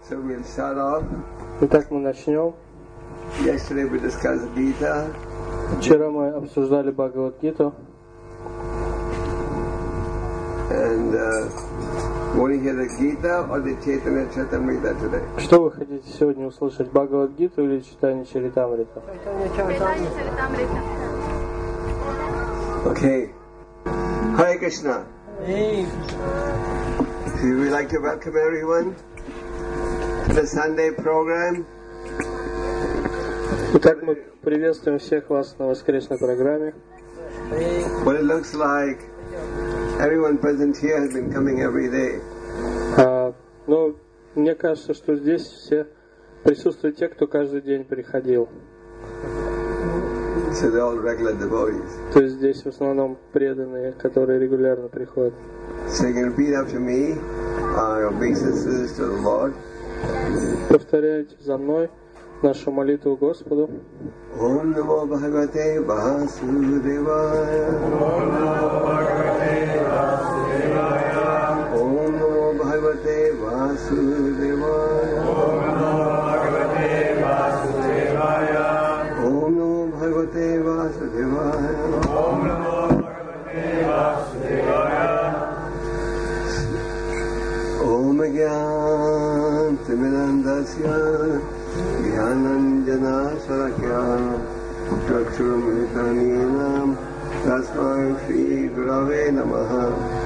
So we'll start off. Итак, мы начнем. Yesterday we discussed Gita. Вчера мы обсуждали Бхагавад-гиту. And want to hear the Gita or the Chaitanya Charitamrita today? Что вы хотите сегодня услышать, Бхагавад-гиту или читание Чаритамрита? Okay. Hare Krishna. We would like to welcome everyone to the Sunday program. Итак, мы приветствуем всех вас на воскресной программе. What it looks like, everyone present here has been coming every day. Но мне кажется, что здесь все присутствуют те, кто каждый день приходил. So they're all regular devotees. То есть здесь в основном преданные, которые регулярно приходят. So you can repeat after me our obeisances to the Lord. Повторяйте за мной нашу молитву Господу. Om Namo Bhagavate Vasudevaya. Om Namo Bhagavate Vasudevaya. Om Namo Bhagavate Vasudevaya. Om Namo Bhagavate Vasudevaya. Om Namo Bhagavate Vasudevaya. Om Namo Bhagavate Vasudevaya. Om Gyan Timirandasya Jnananjana Sarakya Chakshurumritanenam Tasmai Shri Gurave Namaha.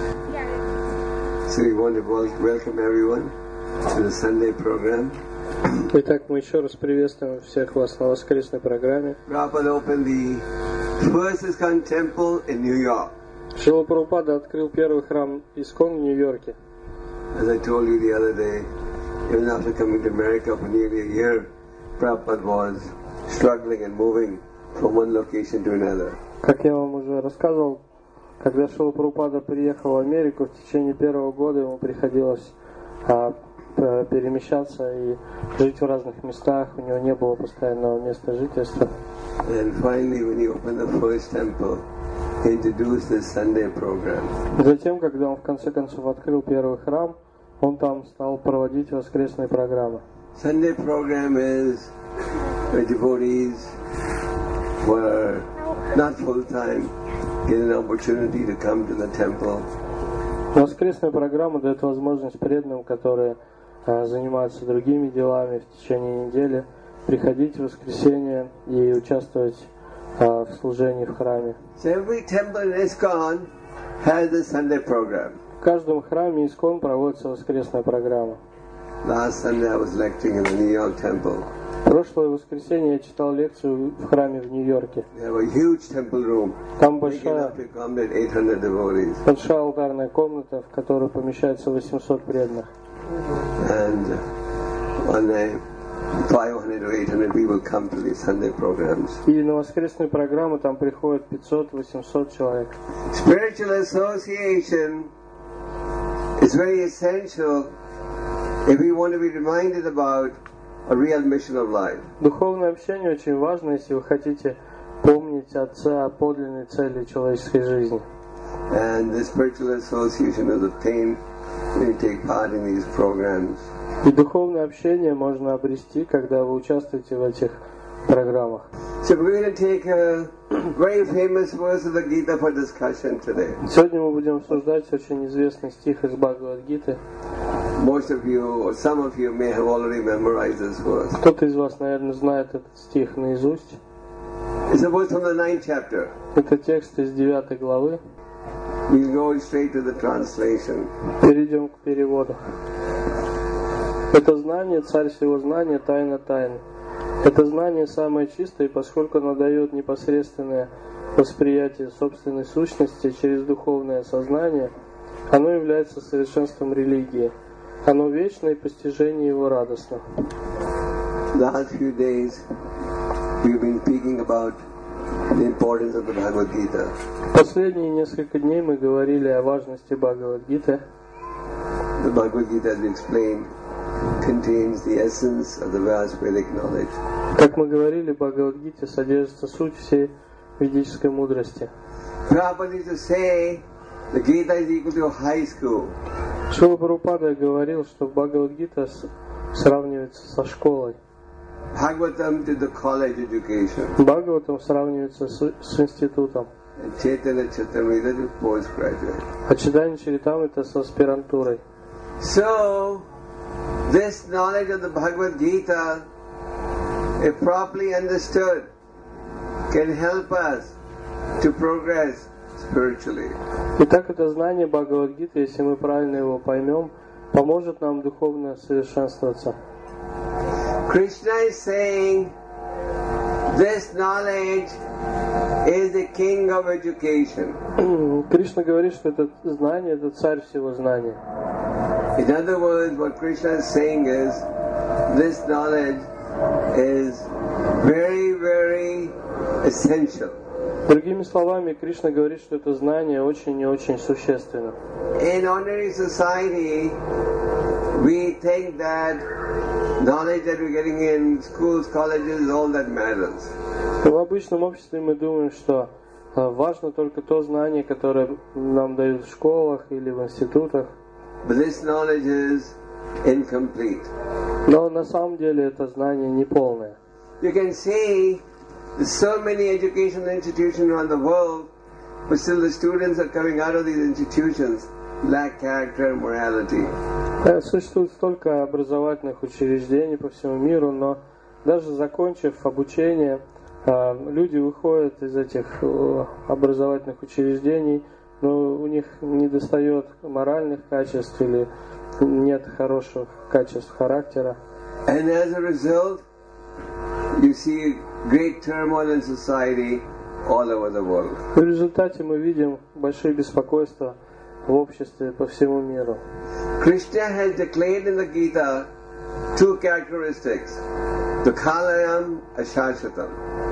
So we want to welcome everyone to the Sunday program. Итак, мы еще раз приветствуем всех вас на воскресной программе. Prabhupada opened the first ISKCON temple in New York. Шрила Прабхупада открыл первый храм Искон в Нью-Йорке. As I told you the other day, even after coming to America for nearly a year, Prabhupada was struggling and moving from one location to another. Как я вам уже рассказывал, когда Шрила Прабхупада приехал в Америку, в течение первого года ему приходилось перемещаться и жить в разных местах, у него не было постоянного места жительства. And finally, when he opened the first temple, he introduced this Sunday program. Затем, когда он в конце концов открыл первый храм, он там стал проводить воскресные программы. Sunday program is where devotees were not full-time, get an opportunity to come to the temple. Воскресная программа дает возможность преданным, которые занимаются другими делами в течение недели, приходить в воскресенье и участвовать в служении в храме. So every temple in ISKCON has a Sunday program. В каждом храме Искон проводится воскресная программа. Last Sunday I was lecturing in the New York temple. Прошлое воскресенье я читал лекцию в храме в Нью-Йорке. They have a huge temple room. Там Big enough to accommodate 800 devotees. большая алтарная комната, в которой помещается 800 преданных. And one day 500 to 800 people come to these Sunday programs. И на воскресные программы там приходит 500-800 человек. Spiritual association is very essential if we want to be reminded about a real mission of life. Духовное общение очень важно, если вы хотите помнить о подлинной цели человеческой жизни. And the spiritual association is obtained when you take part in these programs. И духовное общение можно обрести, когда вы участвуете в этих программах. So we're going to take a very famous verse of the Gita for discussion today. Сегодня мы будем обсуждать очень известный стих из Бхагавад-гиты. Most of you, or some of you, may have already memorized this verse. Кто-то из вас, наверное, знает этот стих наизусть. It's a verse from the 9th chapter. Это текст из 9 главы. We'll go straight to the translation. Перейдем к переводу. Это знание, царь всего знания, тайна тайн. Это знание самое чистое, поскольку оно дает непосредственное восприятие собственной сущности через духовное сознание, оно является совершенством религии. Оно вечно, и постижение его радостно. Last few days we've been speaking about the importance of the Bhagavad Gita. Последние несколько дней мы говорили о важности Бхагавад-гиты. The Bhagavad Gita, as we explained, contains the essence of the vast Vedic knowledge. Как мы говорили, в Бхагавад-гите содержится суть всей ведической мудрости. Prabhupada used to say the Gita is equal to a high school. Шрила Прабхупада говорил, что Бхагавад-гита сравнивается со школой. Bhagavatam to the college education. Бхагаватам сравнивается с институтом. And Chaitanya Charitamrita to postgraduate. А Читание Чаритамрита с аспирантурой. So, this knowledge of the Bhagavad Gita, if properly understood, can help us to progress spiritually. Итак, это знание Бхагавад-гиты, если мы правильно его поймем, поможет нам духовно совершенствоваться. Krishna is saying, this knowledge is the king of education. Кришна говорит, что это знание, это царь всего знания. In other words, what Krishna is saying is, this knowledge is very, very essential. Другими словами, Кришна говорит, что это знание очень и очень существенно. In ordinary society, we think that knowledge that we're getting in schools, colleges is all that matters. В обычном обществе мы думаем, что важно только то знание, которое нам дают в школах или в институтах. But this knowledge is incomplete. Но на самом деле это знание неполное. You can see there's so many educational institutions around the world, but still the students are coming out of these institutions lack character and morality. Существует столько образовательных учреждений по всему миру, но даже закончив обучение, люди выходят из этих образовательных учреждений, но у них недостает моральных качеств или нет хороших качеств характера. And as a result, you see great turmoil in society all over the world. В результате мы видим большие беспокойства в обществе по всему миру. Krishna has declared in the Gita two characteristics, Dukhalayam and Shashvatam.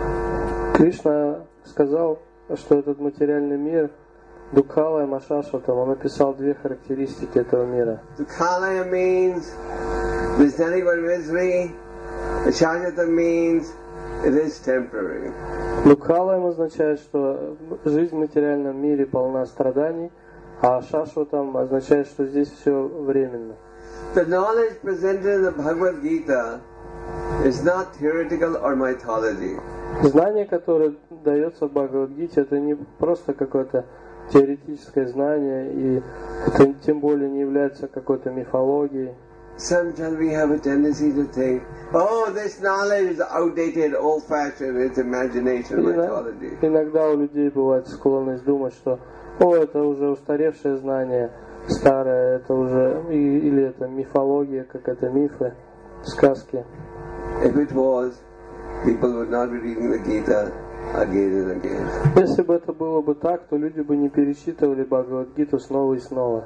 Кришна сказал, что этот материальный мир Дукхалая Машашватам, он описал две характеристики этого мира. Dukhalaya means there's nothing but misery, and Shashvatam means it is temporary. Дукхалаем означает, что жизнь в материальном мире полна страданий, а Шашватам означает, что здесь все временно. The knowledge presented in the Bhagavad Gita is not theoretical or mythology. Знание, которое дается в Бхагавад-гите, это не просто какое-то теоретическое знание, и это тем более не является какой-то мифологией. Sometimes we have a tendency to think, oh, this knowledge is outdated, old-fashioned, it's imagination, mythology. Иногда у людей бывает склонность думать, что это уже устаревшее знание, старое, это уже или это мифология, как это мифы, сказки. If it was, people would not be reading the Gita again and again. Если бы это было бы так, то люди бы не перечитывали Бхагавад-гиту снова и снова.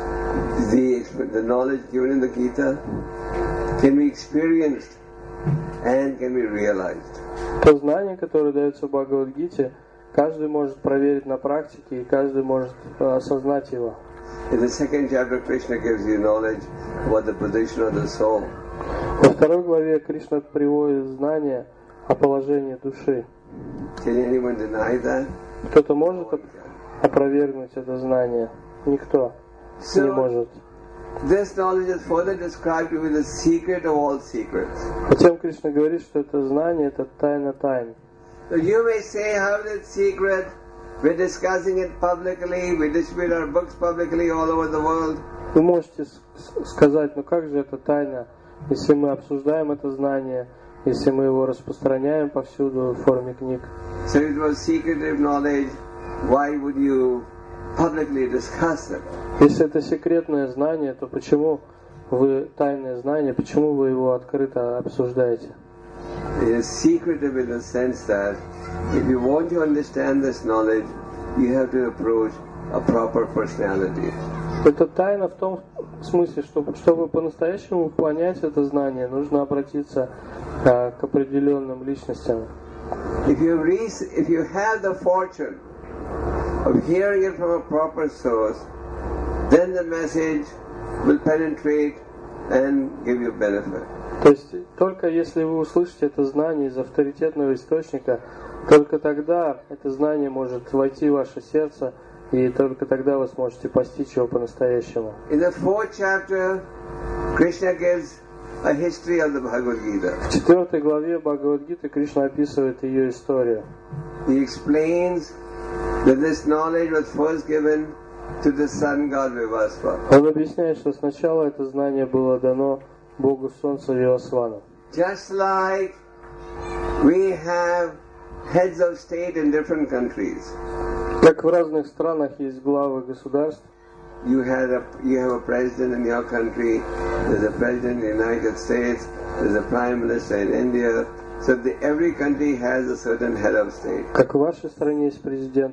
The knowledge given in the Gita can be experienced and can be realized. То знание, которое дается в Бхагавад-гите, каждый может проверить на практике, и каждый может осознать его. In the second chapter, Krishna gives you knowledge about the position of the soul. Во второй главе Кришна приводит знание о положении души. Can anyone deny that? Кто-то может опровергнуть это знание? Никто не может. This knowledge is further described to be the secret of all secrets. Затем Кришна говорит, что это знание, это тайна тайн. So you may say, how is it secret? We're discussing it publicly, we distribute our books publicly all over the world. Вы можете сказать, как же это тайна, если мы обсуждаем это знание, если мы его распространяем повсюду в форме книг. So it was secretive knowledge, why would you publicly discuss it? Если это секретное знание, то почему вы тайное знание, почему вы его открыто обсуждаете? It is secretive in the sense that if you want to understand this knowledge, you have to approach a proper personality. Это тайна в том смысле, что чтобы по-настоящему понять это знание, нужно обратиться к определенным личностям. If you have the fortune of hearing it from a proper source, then the message will penetrate and give you benefit. То есть только если вы услышите это знание из авторитетного источника, только тогда это знание может войти в ваше сердце, и только тогда вы сможете постичь его по-настоящему. In the 4th chapter, Krishna gives a history of the Bhagavad Gita. В 4 главе Бхагавад-гиты Кришна описывает ее историю. He explains that this knowledge was first given to the sun god Vivasva. Он объясняет, что сначала это знание было дано Богу Солнца Вивасвану. Just like we have heads of state in different countries. Как в разных странах есть главы государств. You have a president in your country, there's a president in the United States, there's a prime minister in India. So every country has a certain head of state. Как в вашей стране есть президент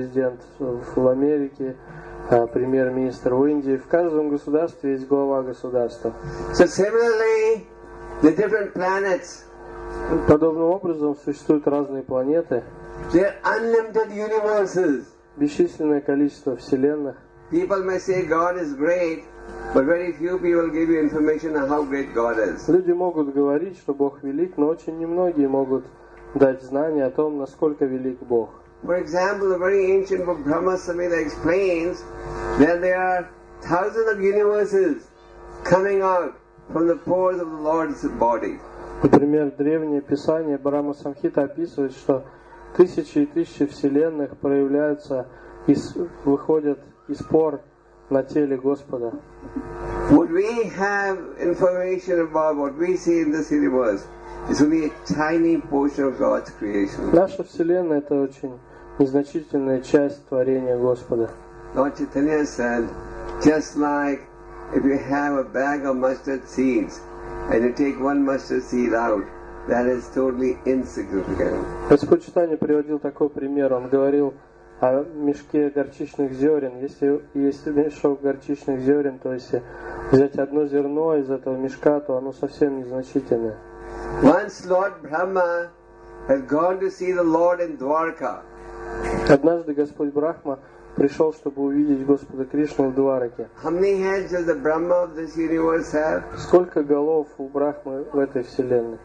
в Америке, премьер-министр в Индии. В каждом государстве есть глава государства. So similarly, the different planets. Подобным образом существуют разные планеты. There are unlimited universes. Бесчисленное количество вселенных. People may say God is great, but very few people give you information on how great God is. Люди могут говорить, что Бог велик, но очень немногие могут дать знания о том, насколько велик Бог. For example, the very ancient book Brahma Samhita explains that there are thousands of universes coming out from the pores of the Lord's body. Например, древнее писание Брахма Самхита описывает, что тысячи и тысячи вселенных проявляются и выходят из пор на теле Господа. What we have information about, what we see in this universe, is only a tiny portion of God's creation. Наша вселенная — это очень незначительная часть творения Господа. Lord Chaitanya said, just like if you have a bag of mustard seeds and you take one mustard seed out, that is totally insignificant. Господь Чайтанья приводил такой пример. Он говорил о мешке горчичных зерен. Если есть мешок горчичных зерен, то если взять одно зерно из этого мешка, то оно совсем незначительное. Once Lord Brahma had gone to see the Lord in Dwarka. Однажды Господь Брахма пришел, чтобы увидеть Господа Кришну в Двараке. How many heads does the Brahma of this universe have? Сколько голов у Брахмы в этой вселенной?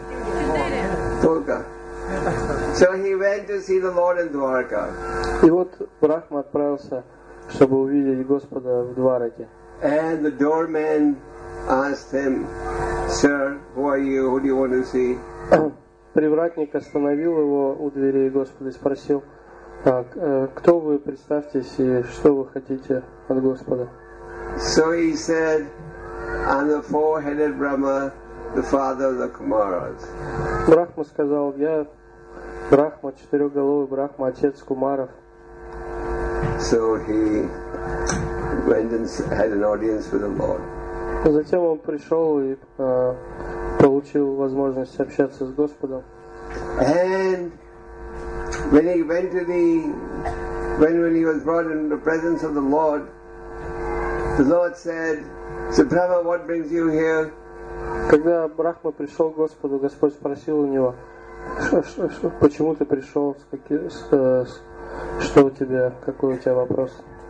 Tulka. So he went to see the Lord in Dwarka. И вот Брахма отправился, чтобы увидеть Господа в Двараке. And the doorman asked him, Sir, who are you? Who do you want to see? Привратник остановил его у дверей Господа и спросил: кто вы, представьтесь, и что вы хотите от Господа? So he said, I'm the four-headed Brahma, the father of the Kumaras. Брахма сказал: я Брахма, четырехголовый Брахма, отец Кумаров. So he went and had an audience with the Lord. Затем он пришел и получил возможность общаться с Господом. And when he went to when he was brought into the presence of the Lord said, "So Brahma, what brings you here?" Когда Брахма пришел к Господу, Господь спросил у него: почему ты пришел, что у тебя, какой у тебя вопрос?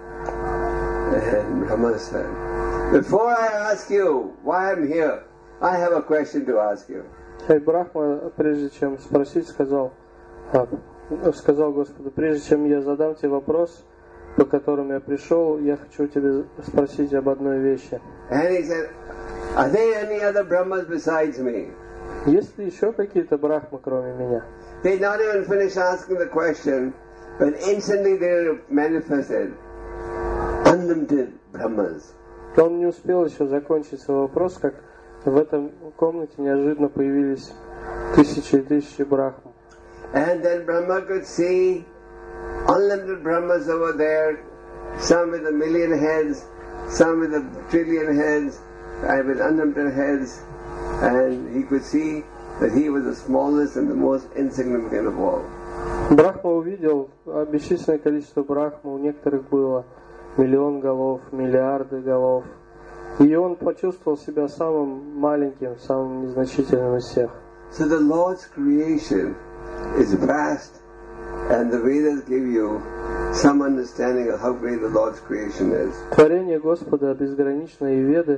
And Brahma said, "Before I ask you why I'm here, I have a question to ask you." И Брахма, прежде чем спросить, сказал Господу: прежде чем я задам тебе вопрос, по которому я пришел, я хочу тебе спросить об одной вещи. And he said, "Are there any other Brahmas besides me?" Есть ли еще какие-то Брахмы, кроме меня? They not even finished asking the question, but instantly they manifested unlimited Brahmas. Он не успел еще закончить свой вопрос, как в этом комнате неожиданно появились тысячи и тысячи Брахм. And then Brahma could see unlimited Brahmas over there, some with 1,000,000 heads, some with 1,000,000,000,000 heads, and with unlimited heads, and he could see that he was the smallest and the most insignificant of all. Брахма увидел бесчисленное количество Брахм, у некоторых было 1,000,000 голов, миллиарды голов. И он почувствовал себя самым маленьким, самым незначительным из всех. So the Lord's creation is vast, and the Vedas give you some understanding of how great the Lord's creation is. Творение Господа безгранично, и Веды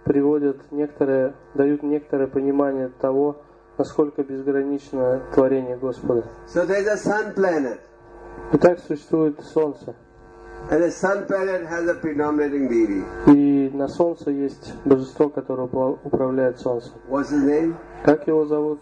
дают некоторое понимание того, насколько безгранично творение Господа. So there's a sun planet. Итак, существует Солнце. And the sun planet has a predominating deity. И на Солнце есть божество, которое управляет Солнцем. What's his name? Как его зовут?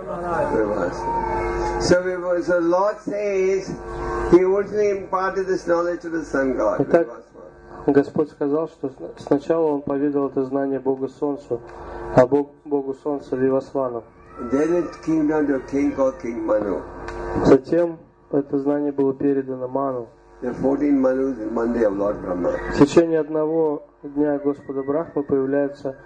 Vivasvana. So the Lord says He originally imparted this knowledge to the sun god. Итак, Vivasvana. Господь сказал, что сначала Он поведал это знание Богу Солнцу, а Богу Солнца Вивасвану. Then it came down to a king called King Manu. Затем это знание было передано Ману. There are 14 Manus in one day of Lord Brahma. В течение одного дня Господа Брахмы появляется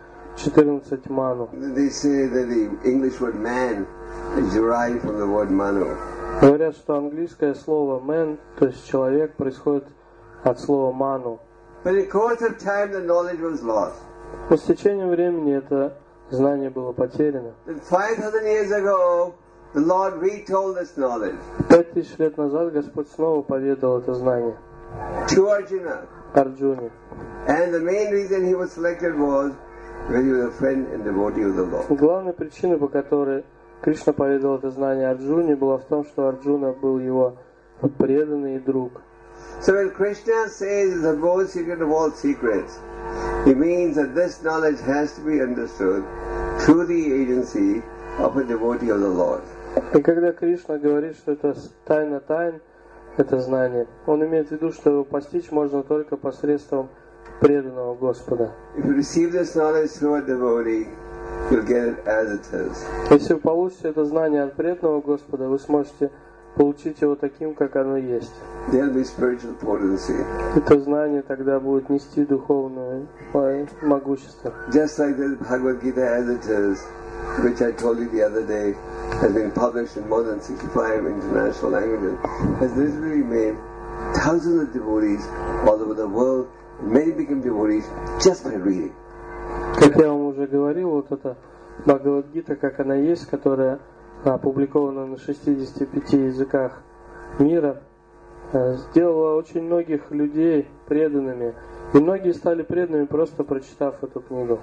14 Ману. They say that the English word man is derived from the word Manu. Говорят, что английское слово man, то есть человек, происходит от слова ману. But in the course of time the knowledge was lost. Но с течением времени это знание было потеряно. Then 5,000 years ago, the Lord retold this knowledge 5000 лет назад Господь снова поведал это знание to Arjuna. Арджуне. And the main reason he was selected was because he was a friend and devotee of the Lord. Главной причиной, по которой Кришна поведал это знание Арджуне, была в том, что Арджуна был его преданный и друг. So when Krishna says the most secret of all secrets, he means that this knowledge has to be understood through the agency of a devotee of the Lord. И когда Кришна говорит, что это тайна тайн, это знание, он имеет в виду, что его постичь можно только посредством преданного Господа. If you receive this knowledge through a devotee, you'll get it as it is. Если вы получите это знание от преданного Господа, вы сможете получить его таким, как оно есть. There'll be spiritual potency. Это знание тогда будет нести духовное могущество. Just like the Bhagavad Gita as it is, which I told you the other day, has been published in more than 65 international languages, has literally made thousands of devotees all over the world. Many become devotees just by reading. Как я вам уже говорил, вот эта Бхагавад-гита, как она есть, которая опубликована на 65 языках мира, сделала очень многих людей преданными. И многие стали преданными, просто прочитав эту книгу.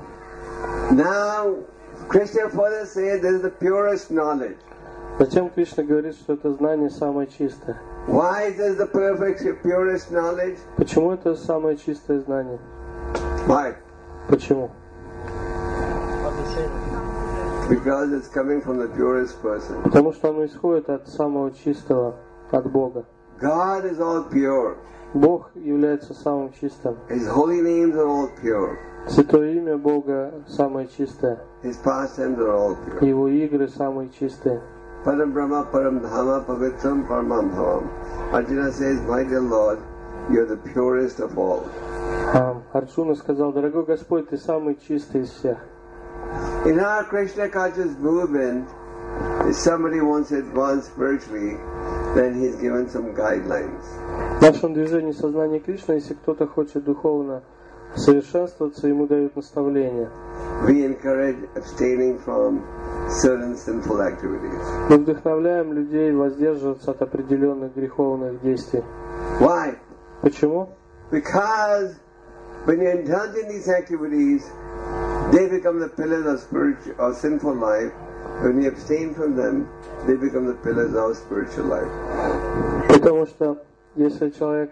Now, Krishna further says this is the purest knowledge. Затем Кришна говорит, что это знание самое чистое. Why is this the perfect, purest knowledge? Почему это самое чистое знание? Why? Почему? Because it's coming from the purest person. Потому что оно исходит от самого чистого, от Бога. God is all pure. Бог является самым чистым. His holy names are all pure. Святое имя Бога самое чистое. His pastimes are all pure. Его игры самые чистые. Param Brahma, Param Dhama, Pavitram, Paramam Bhavam. Arjuna says, my dear Lord, you are the purest of all. Арджуна сказал: дорогой Господь, ты самый чистый из всех. In our Krishna conscious movement, if somebody wants to advance spiritually, then he's given some guidelines. В нашем движении сознания Кришны, если кто-то хочет духовно совершенствоваться, ему дают наставления. We encourage abstaining from certain sinful activities. Мы вдохновляем людей воздерживаться от определенных греховных действий. Why? Почему? Because when you indulge in these activities, they become the pillars of spiritual or sinful life. When you abstain from them, they become the pillars of spiritual life. Потому что если человек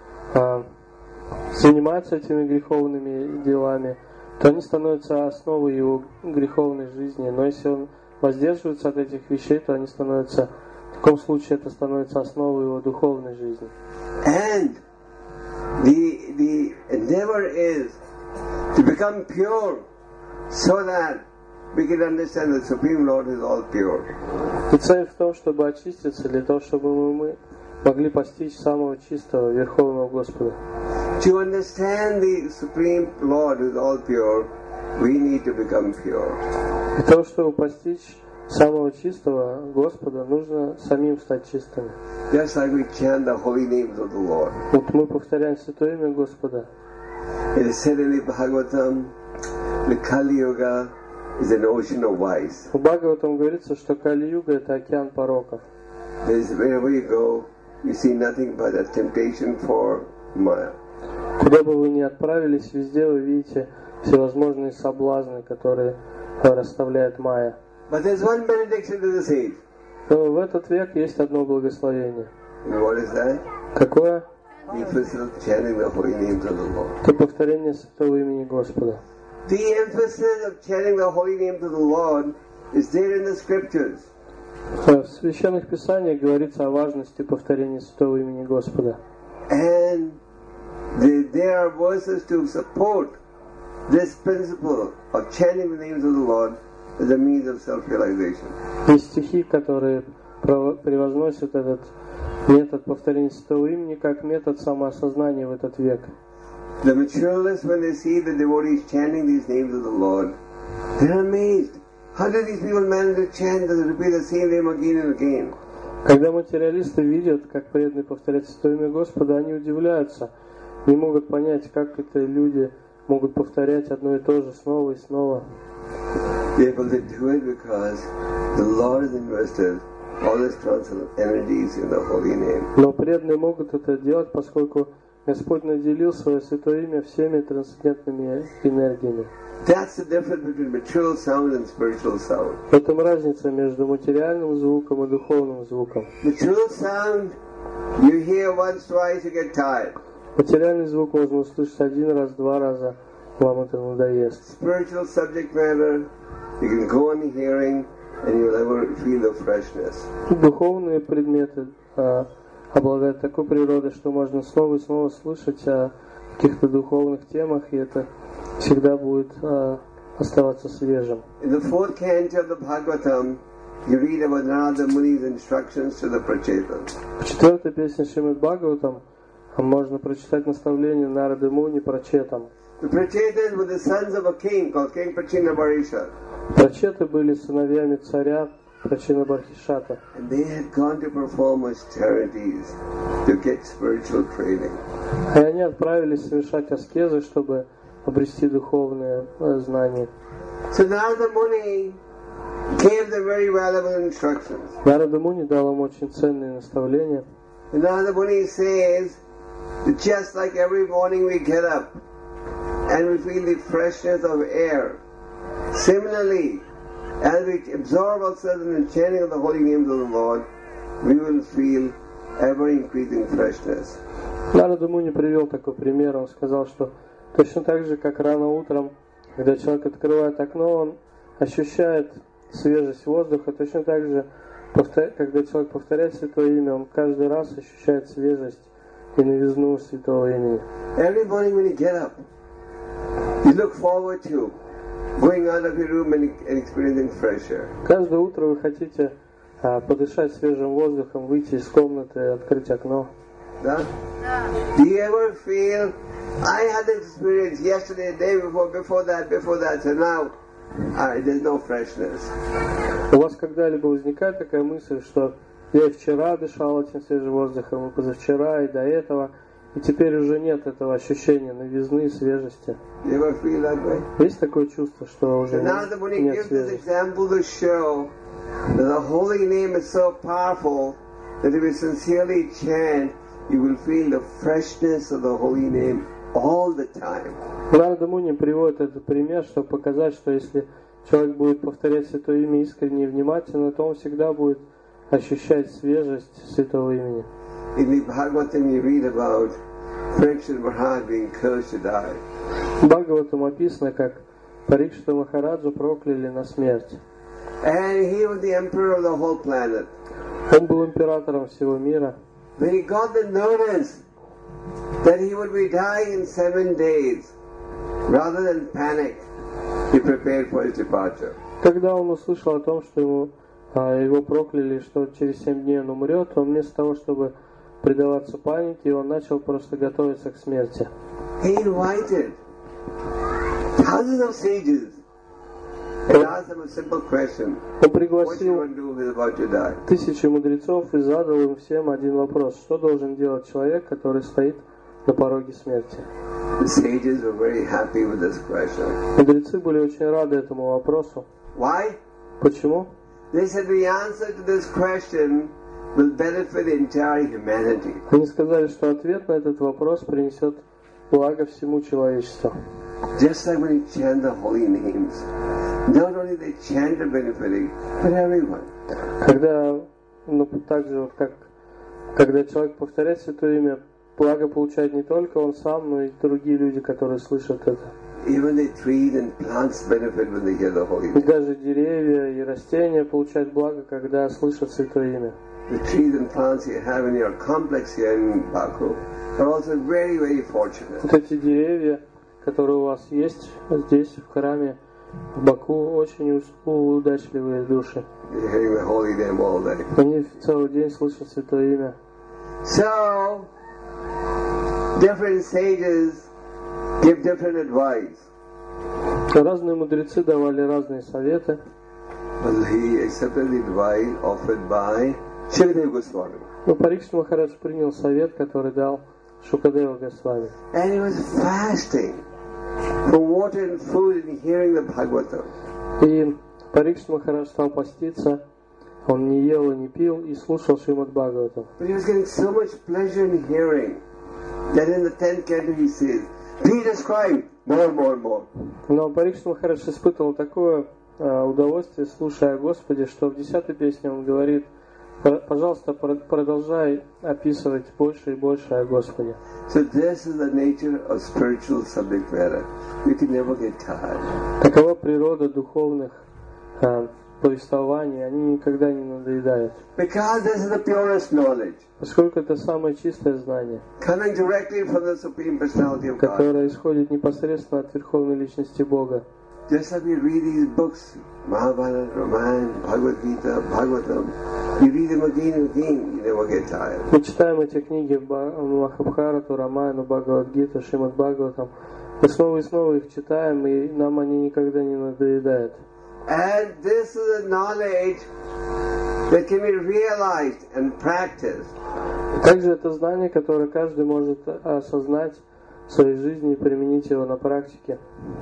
занимается этими греховными делами, то они становятся основой его греховной жизни. Но если он воздерживается от этих вещей, то они становятся, в таком случае это становится основой его духовной жизни. And the endeavor is to become pure so that we can understand the Supreme Lord is all pure. И цель в том, чтобы очиститься, для того, чтобы мы могли постичь самого чистого Верховного Господа. To understand the Supreme Lord who is all pure, we need to become pure. Для того, чтобы постичь самого чистого Господа, нужно самим стать чистыми. Just like we chant the holy names of the Lord. Вот мы повторяем святое имя Господа. It is said in the Bhagavatam, the Kali Yuga is an ocean of vice. В Бхагаватам говорится, что Кали-юга — это океан пороков. Wherever you go, you see nothing but a temptation for Maya. Куда бы вы ни отправились, везде вы видите всевозможные соблазны, которые расставляет Майя. But there's one benediction to the sage. Но в этот век есть одно благословение. And what is that? Какое? the emphasis of chanting the holy names of the Lord. Это повторение святого имени Господа. The emphasis of chanting the holy names of the Lord is there in the scriptures. В священных писаниях говорится о важности повторения святого имени Господа. And there are verses to support this principle of chanting the names of the Lord as a means of self-realization. Есть стихи, которые превозносят этот метод повторения святого имени как метод самоосознания в этот век. The materialists, when they see the devotees chanting these names of the Lord, they're amazed. How do these people manage to chant and repeat the same name again and again? Когда материалисты видят, как преданные повторяют святое имя Господа, они удивляются, не могут понять, как это люди могут повторять одно и то же снова и снова. Therefore, they do it because the Lord has invested all His transcendental energies in the holy name. Но преданные могут это делать, поскольку Господь наделил свое святое имя всеми трансцендентными энергиями. That's the difference between material sound and spiritual sound. В этом разница между материальным звуком и духовным звуком. Material sound, you hear once, twice, you get tired. Материальный звук можно услышать один раз, два раза, вам это надоест. Spiritual subject matter, you can go on hearing and you'll never feel the freshness. Духовные предметы обладают такой природой, что можно снова и снова слышать о каких-то духовных темах, и это всегда будет оставаться свежим. In the fourth canto of the Bhagavatam, you read about Narada Muni's instructions to the Prachetas. В четвертой песне Шримад Бхагаватам можно прочитать наставление Нарады Муни Прачетам. The Prachetas were the sons of a king called King Prachinabharisha. Прачеты были сыновьями царя Прачинабархишата. And they had gone to perform austerities to get spiritual training. И они отправились совершать аскезы, чтобы обрести духовные знания. So Narada Muni gave them very valuable instructions. Нарада Муни дал им очень ценные наставления. And Narada Muni says that just like every morning we get up and we feel the freshness of air, similarly, as we absorb ourselves in the chanting of the holy names of the Lord, we will feel ever-increasing freshness. Нарада Муни привел такой пример. Он сказал, что точно так же, как рано утром, когда человек открывает окно, он ощущает свежесть воздуха. Точно так же, когда человек повторяет святое имя, он каждый раз ощущает свежесть и новизну святого имени. Every morning when you get up, you look forward to going out of your room and experiencing fresh air. Каждое утро вы хотите подышать свежим воздухом, выйти из комнаты и открыть окно. Да? Do you ever feel, I had this experience yesterday, the day before that, so now there's no freshness. У вас когда-либо возникает такая мысль, что я и вчера дышал этим свежим воздухом, и позавчера, и до этого, и теперь уже нет этого ощущения новизны и свежести? You ever feel that way? Есть такое чувство, что уже So now the Muni нет gives this свежести? example to show that the holy name is so powerful that if you sincerely chant, you will feel the freshness of the holy name all the time. Нарада Муни приводит этот пример, чтобы показать, что если человек будет повторять святое имя искренне и внимательно, то он всегда будет ощущать свежесть святого имени. In the Bhagavatam you read about Parikshit Maharaj being cursed to die. В Бхагаватам описано, как Парикшита Махараджа прокляли на смерть. And he was the emperor of the whole planet. Он был императором всего мира. When he got the notice that he would be dying in 7 days, rather than panic, he prepared for his departure. Когда он услышал о том, что его прокляли, что через 7 дней он умрет, он вместо того, чтобы предаваться панике, он начал просто готовиться к смерти. He invited thousands of sages and asked them a simple question. Он What should пригласил one do who is about to die? тысячи мудрецов и задал им всем один вопрос. Что должен делать человек, который стоит на пороге смерти? The sages were very happy with this question. Мудрецы были очень рады этому вопросу. Why? Почему? They said the answer to this question will benefit the entire humanity. Они сказали, что ответ на этот вопрос принесет благо всему человечеству. Just like when you chant the holy names, not only they chant are benefiting, but everyone. Когда, так же, как когда человек повторяет святое имя, благо получает не только он сам, но и другие люди, которые слышат это. Even the trees and plants benefit when they hear the Holy И Name. даже деревья и растения получают благо, когда слышат Святое Имя. The trees and plants you have in your complex here in Baku are also very, very fortunate. Вот эти деревья, которые у вас есть здесь, в храме, в Баку, очень удачливые души. You're hearing the Holy Name all day. Они целый день слышат Святое Имя. So, different sages give different advice. Разные мудрецы давали разные советы. But he accepted the advice offered by Shukadeva Goswami. Но Парикшит Махарадж принял совет, который дал Шукадева Госвами. And he was fasting from water and food and hearing the Bhagavatam. И Парикшит Махарадж стал поститься, он не ел и не пил, и слушал Шримад Бхагаватам. But he was getting so much pleasure in hearing that in the 10th canto he says, be described more, more, more. Но Парикшит Махарадж испытывал такое удовольствие, слушая о Господе, что в 10-й песне он говорит: пожалуйста, продолжай описывать больше и больше о Господе. So this is the nature of spiritual subject matter. You can never get tired. Такова природа духовных повествований, они никогда не надоедают. Because this is the purest knowledge, Поскольку это самое чистое знание, coming directly from the Supreme Personality of God. которое исходит непосредственно от Верховной Личности Бога. Just like we read these books, Mahabharata, Ramayana, Bhagavad Gita, Bhagavatam, you read them again and again, you never get tired. Мы читаем эти книги Махабхарату, Рамаяну, Бхагавад-гиту, Шримад Бхагаватам. Мы снова и снова их читаем, и нам они никогда не надоедают. And this is a knowledge that can be realized and practiced. Также это знание, которое каждый может осознать в своей жизни и применить его на практике.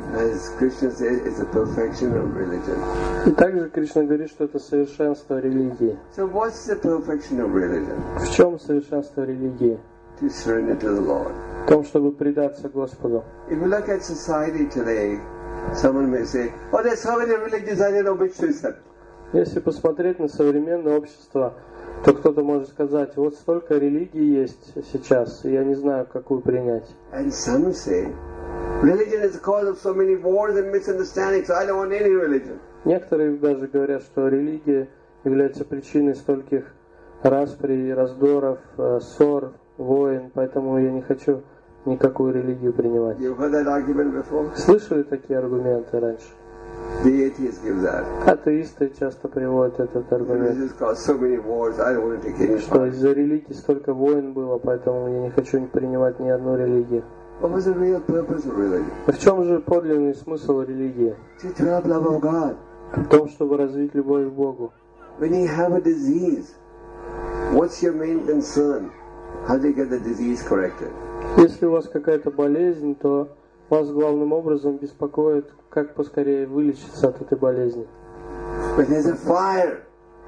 As Krishna says, it's the perfection of religion. И также Кришна говорит, что это совершенство религии. So what's the perfection of religion? В чем совершенство религии? To surrender to the Lord. В том, чтобы предаться Господу. If you look at society today, someone may say, oh, there's so many religions, I don't know which to accept. Если посмотреть на современное общество, то кто-то может сказать: вот столько религий есть сейчас, и я не знаю, какую принять. And some say, religion is the cause of so many wars and misunderstandings, so I don't want any religion. Некоторые даже говорят, что религия является причиной стольких расприй, раздоров, ссор, войн, поэтому я не хочу никакую религию принимать. You've heard that argument before? Слышали такие аргументы раньше? The atheists give that. Атеисты часто приводят этот аргумент, Religion caused so many wars, I don't want to take any что part. из-за религии столько войн было, поэтому я не хочу принимать ни одну религию. What was the real purpose of religion? В чем же подлинный смысл религии? To develop love of God. В том, чтобы развить любовь к Богу. When you have a disease, what's your main concern? How do you get the disease corrected? Если у вас какая-то болезнь, то вас главным образом беспокоит, как поскорее вылечиться от этой болезни. When there's a fire,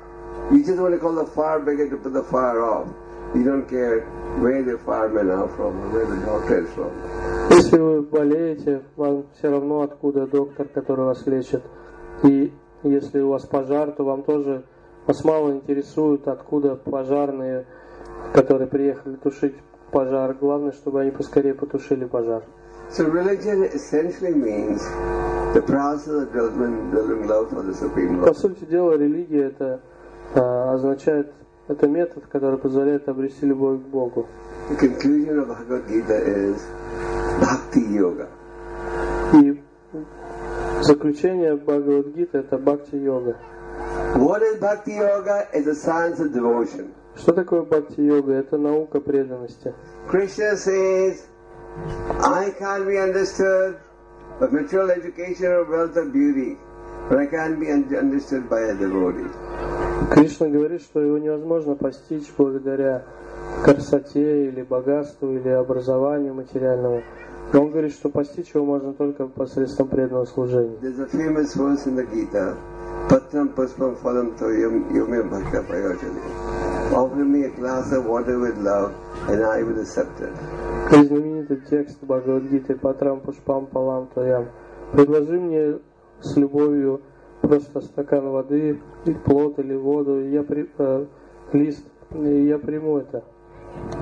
you just want to call the fire brigade to put the fire off. You don't care where the firemen are from or where the doctor is from. Если вы болеете, вам все равно, откуда доктор, который вас лечит. И если у вас пожар, то вас мало интересует, откуда пожарные, которые приехали тушить пожар. Главное, чтобы они поскорее потушили пожар. So religion essentially means the process of building love for the Supreme По Lord. сути дела, религия это означает, это метод, который позволяет обрести любовь к Богу. The conclusion of Bhagavad Gita is Bhakti Yoga. И заключение Бхагавад-гиты это бхакти-йога. What is Bhakti Yoga? It's the science of devotion. Что такое бхакти-йога? Это наука преданности. Krishna says, I can't be understood by material education or wealth or beauty, but I can be understood by a devotee. Кришна говорит, что его невозможно постичь благодаря красоте или богатству или образованию материальному. Но он говорит, что постичь его можно только посредством преданного служения. There's a famous verse in the Gita, Patram Puspam Phalam Toyam Yume Bhakta Prayojani. Offer me a glass of water with love, and I will accept it. И знаменитый текст Бхагавад-гиты «Патрам пушпам палам твоям». Предложи мне с любовью просто стакан воды, или плод, или воду, и лист, и я приму это.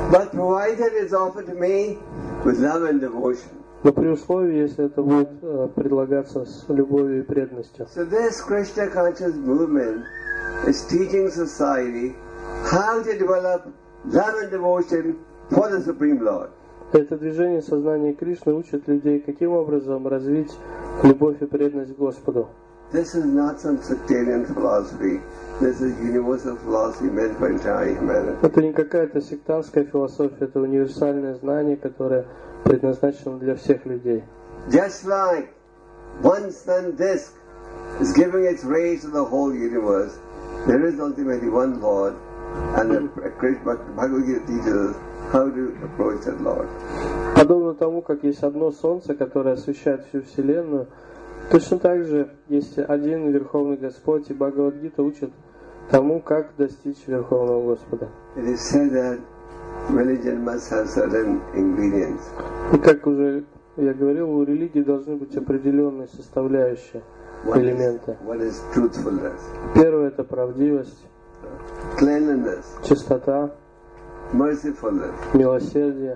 But provided it's offered to me with love and devotion. Но при условии, если это будет предлагаться с любовью и преданностью. So this Krishna conscious movement is teaching society how to develop love and devotion for the Supreme Lord. Это движение сознания Кришны учит людей, каким образом развить любовь и преданность Господу. This is not some sectarian philosophy. This is universal philosophy meant for entire humanity. Это не какая-то сектантская философия, это универсальное знание, которое предназначено для всех людей. Just like one sun disk is giving its rays to the whole universe, there is ultimately one Lord, and the Bhagavad Gita teaches us how to approach that Lord. Подобно тому, как есть одно солнце, которое освещает всю Вселенную, точно так же есть один Верховный Господь, и Бхагавад-гита учит тому, как достичь Верховного Господа. It is said that religion must have certain ingredients. И как уже я говорил, у религии должны быть определенные составляющие, элементы. One is truthfulness, Первое – это правдивость, cleanliness, чистота, mercifulness, милосердие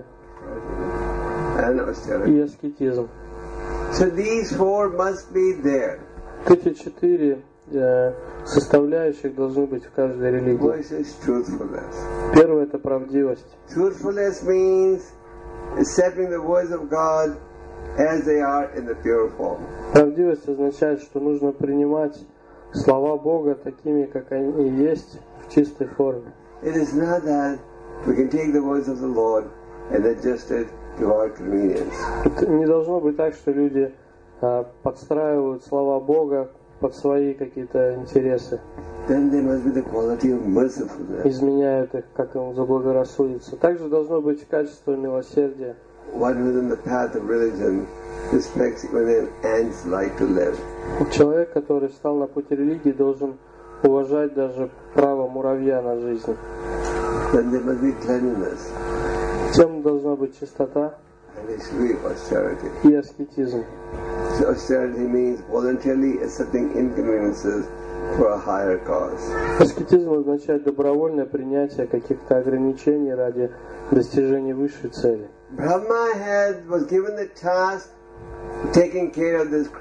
and austerity. и аскетизм. So these four must be there. Эти четыре составляющих должны быть в каждой религии. First is truthfulness. Первое – это правдивость. Truthfulness means accepting the words of God as they are in the pure form. Правдивость означает, что нужно принимать слова Бога такими, как они есть, в чистой форме. It is not that we can take the words of the Lord and adjust it to our convenience. Это не должно быть так, что люди подстраивают слова Бога под свои какие-то интересы, Then there must be the quality of mercifulness. изменяют их, как им заблагорассудится. Также должно быть качество милосердия. One within the path of religion respects even an ant's right to live. Человек, который встал на путь религии, должен уважать даже право муравья на жизнь. Then there must be cleanliness. Тем должна быть чистота And there should be austerity. и аскетизм. So austerity means voluntarily accepting inconveniences for a higher cause. Аскетизм означает добровольное принятие каких-то ограничений ради достижения высшей цели. Brahma was given the task of taking care of this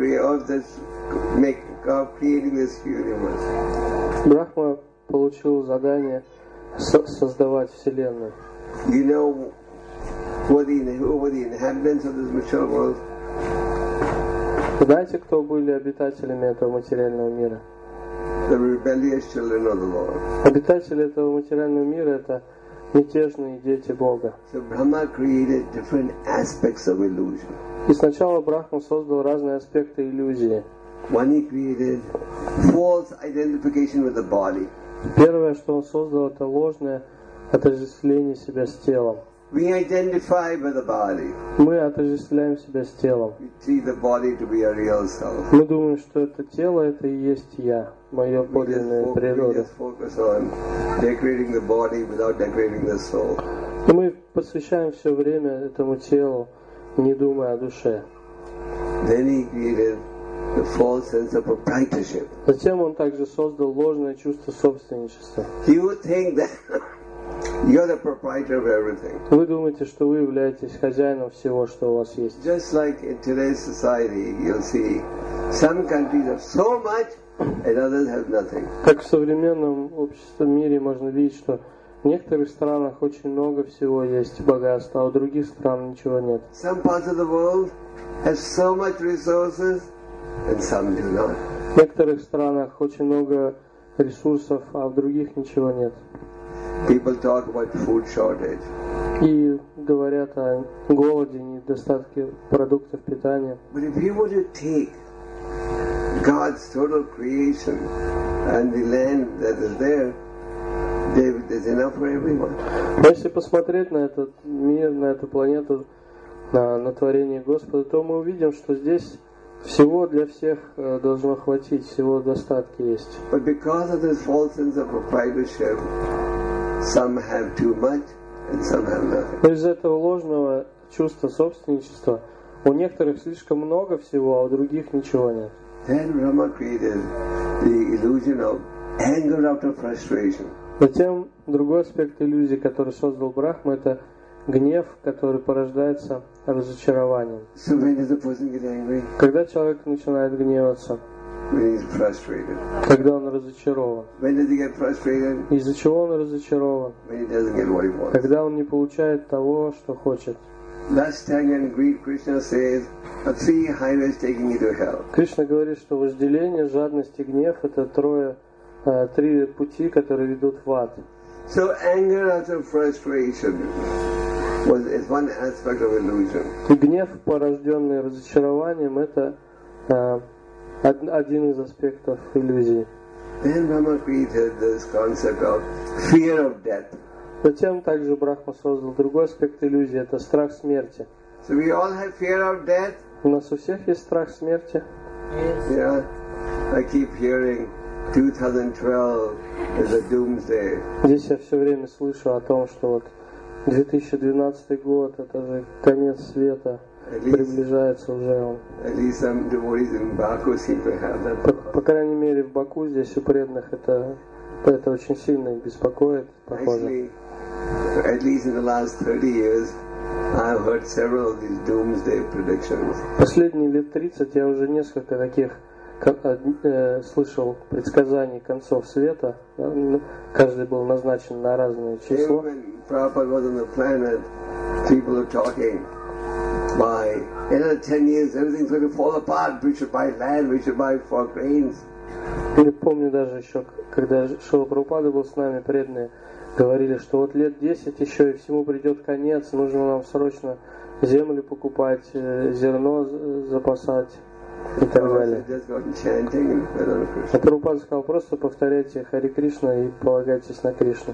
creating this universe. Брахма получил задание создавать Вселенную. You know who were the inhabitants of this material world? Знаете, кто были обитателями этого материального мира? The rebellious children of the Lord. Обитатели этого материального мира – это мятежные дети Бога. So Brahma created different aspects of illusion. И сначала Брахма создал разные аспекты иллюзии. One, he created false identification with the body. Первое, что он создал, это ложное отождествление себя с телом. We identify with the body. Мы отождествляем себя с телом. We see the body to be a real self. Мы думаем, что это тело, это и есть я, моя We подлинная природа. just focus on decorating the body without decorating the soul. И мы посвящаем все время этому телу, не думая о душе. Then he created the false sense of proprietorship. Затем он также создал ложное чувство собственничества. You think that you're the proprietor of everything. Вы думаете, что вы являетесь хозяином всего, что у вас есть. Just like in today's society, you'll see some countries have so much and others have nothing. Как в современном обществе, мире можно видеть, что в некоторых странах очень много всего есть богатства, а у других стран ничего нет. Some parts of the world have so much resources and some do not. В некоторых странах очень много ресурсов, а в других ничего нет. People talk about food shortage. И говорят о голоде, недостатке продуктов питания. But if you were to take God's total creation and the land that is there, there's enough for everyone. Но если посмотреть на этот мир, на эту планету, на творение Господа, то мы увидим, что здесь всего для всех должно хватить, всего достатки есть. But because of this false sense of proprietorship, some have too much and some have nothing. Но из-за этого ложного чувства собственничества у некоторых слишком много всего, а у других ничего нет. Then Brahma created the illusion of anger after frustration. Затем другой аспект иллюзии, который создал Брахма, это гнев, который порождается разочарованием. So when does a person get angry? Когда человек начинает гневаться? When he's frustrated. Когда он разочарован. When does he get frustrated? Из-за чего он разочарован? When he doesn't get what he wants. Когда он не получает того, что хочет. Lust, anger and greed, Krishna says, are three highways taking you to hell. Кришна говорит, что вожделение, жадность и гнев — это три пути, которые ведут в ад. So anger out of frustration is one aspect of illusion. И гнев, порожденный разочарованием, это один из аспектов иллюзии. Then Brahma created this concept of fear of death. Затем также Брахма создал другой аспект иллюзии, это страх смерти. So we all have fear of death. У нас у всех есть страх смерти. Yeah, I keep hearing 2012 is a doomsday. Здесь я все время слышу о том, что вот 2012 год, это же конец света, приближается уже он. At least some devotees in Baku seem to have that. По крайней мере в Баку здесь у преданных это очень сильно их беспокоит, похоже. Actually, at least in the last 30 years, I've heard several of these doomsday predictions. Последние лет 30 я уже несколько таких слышал предсказаний концов света. Каждый был назначен на разное число. When Prabhupada was on the planet, people are talking, by another 10 years everything's going to fall apart, we should buy land, we should buy for grains. Я помню даже еще, когда Шрила Прабхупада был с нами, преданные говорили, что вот лет 10 еще и всему придет конец, нужно нам срочно землю покупать, зерно запасать и так далее. А Прабхупада сказал, просто повторяйте Хари Кришна и полагайтесь на Кришну.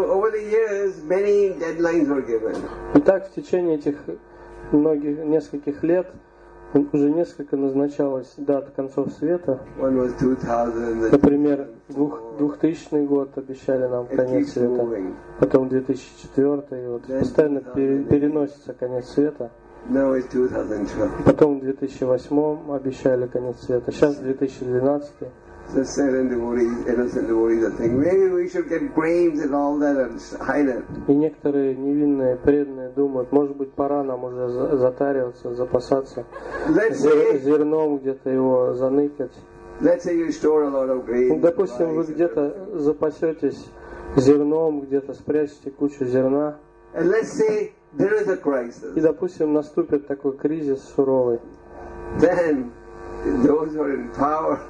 И так в течение этих нескольких лет уже несколько назначалось дат концов света. Например, 2000 год обещали нам конец света, потом 2004, и вот постоянно переносится конец света. Потом в 2008 обещали конец света, сейчас 2012. So certain devotees, innocent devotees are thinking, maybe we should get grains and all that and hide it. И некоторые невинные преданные думают, может быть, пора нам уже затариваться, запасаться зерном, где-то его заныкать. Let's say you store a lot of grains. Допустим, вы где-то запасетесь зерном, где-то спрячете кучу зерна. And let's say there is a crisis. И, допустим, наступит такой кризис суровый. Then those who are in power,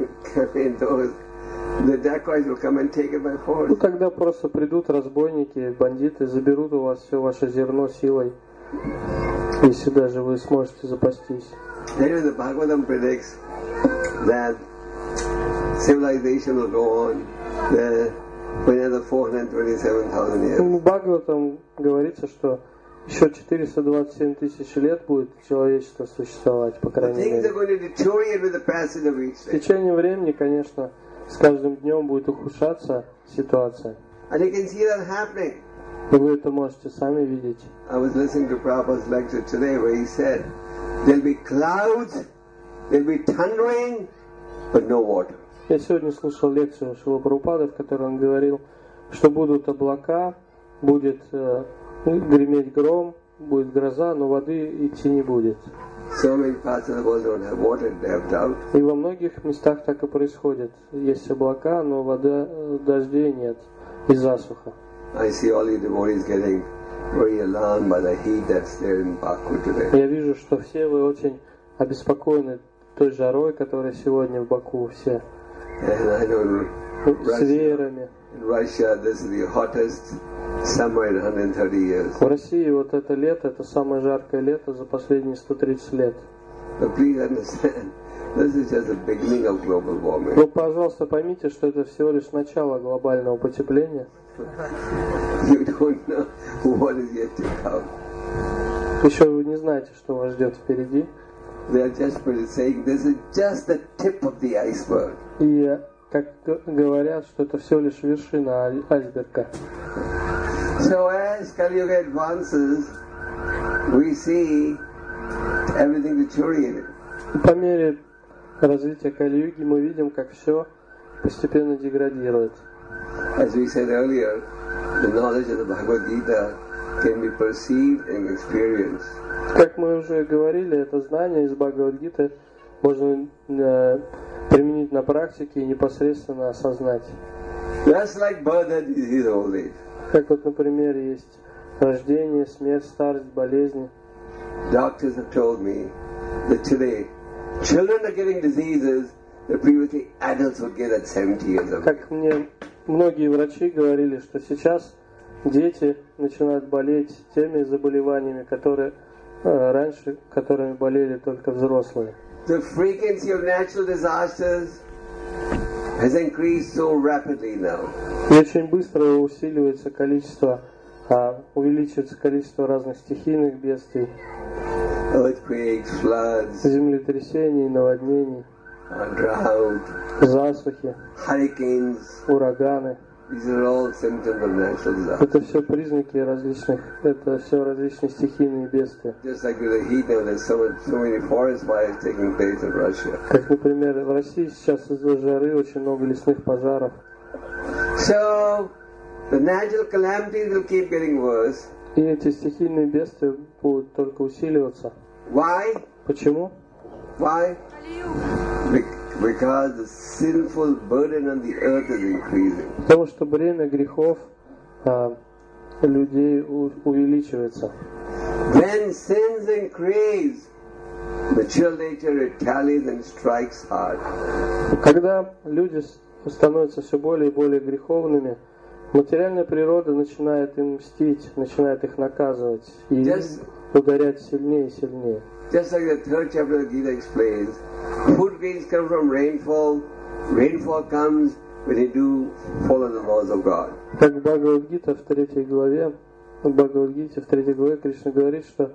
the dacoits will come and take it by force. Ну тогда просто придут разбойники, бандиты, заберут у вас все ваше зерно силой, если даже вы сможете запастись. The Bhagavatam predicts that civilization will go on for another 427,000 years. В Бхагаватам говорится, что еще 427 тысяч лет будет человечество существовать, по крайней мере. В течение времени, конечно, с каждым днем будет ухудшаться ситуация. И вы это можете сами видеть. Я сегодня слушал лекцию Шрилы Прабхупады, в которой он говорил, что будут облака, будет греметь гром, будет гроза, но воды идти не будет. И во многих местах так и происходит. Есть облака, но вода, дождей нет и засуха. Я вижу, что все вы очень обеспокоены той жарой, которая сегодня в Баку, все. С веерами. В России вот это лето, это самое жаркое лето за последние 130 лет. Но, пожалуйста, поймите, что это всего лишь начало глобального потепления. Еще вы не знаете, что вас ждет впереди. И как говорят, что это всего лишь вершина айсберга. So as Kali Yuga advances, we see everything deteriorating. По мере развития Кали-юги мы видим, как все постепенно деградирует. As we said earlier, the knowledge of the Bhagavad Gita can be perceived and experienced. Как мы уже говорили, это знание из Бхагавад-гиты можно применить на практике и непосредственно осознать. Just like birth and disease, old age. Как вот, например, есть рождение, смерть, старость, болезни. Doctors have told me that today children are getting diseases that previously adults would get at 70 years old. Как мне многие врачи говорили, что сейчас дети начинают болеть теми заболеваниями, которые раньше, которыми болели только взрослые. The frequency of natural disasters has increased so rapidly now. И очень быстро увеличивается количество разных стихийных бедствий, Earthquakes, floods, землетрясений, наводнений, drought, засухи, hurricanes. ураганы. These are all symptoms of natural disasters. Это все признаки различные стихийные бедствия. Just like with the heat now, there's so many forest fires taking place in Russia. Как, например, в России сейчас из-за жары очень много лесных пожаров. So the natural calamities will keep getting worse. И эти стихийные бедствия будут только усиливаться. Why? Почему? Why? Because the sinful burden on the earth is increasing. Потому что бремя грехов людей увеличивается. When sins increase, material nature retaliates and strikes hard. Когда люди становятся все более и более греховными, материальная природа начинает им мстить, начинает их наказывать и ударять сильнее и сильнее. Just like the third chapter of the Gita explains, food grains come from rainfall. Rainfall comes when you do follow the laws of God. Как в Бхагавад-гите в 3 главе, Кришна говорит, что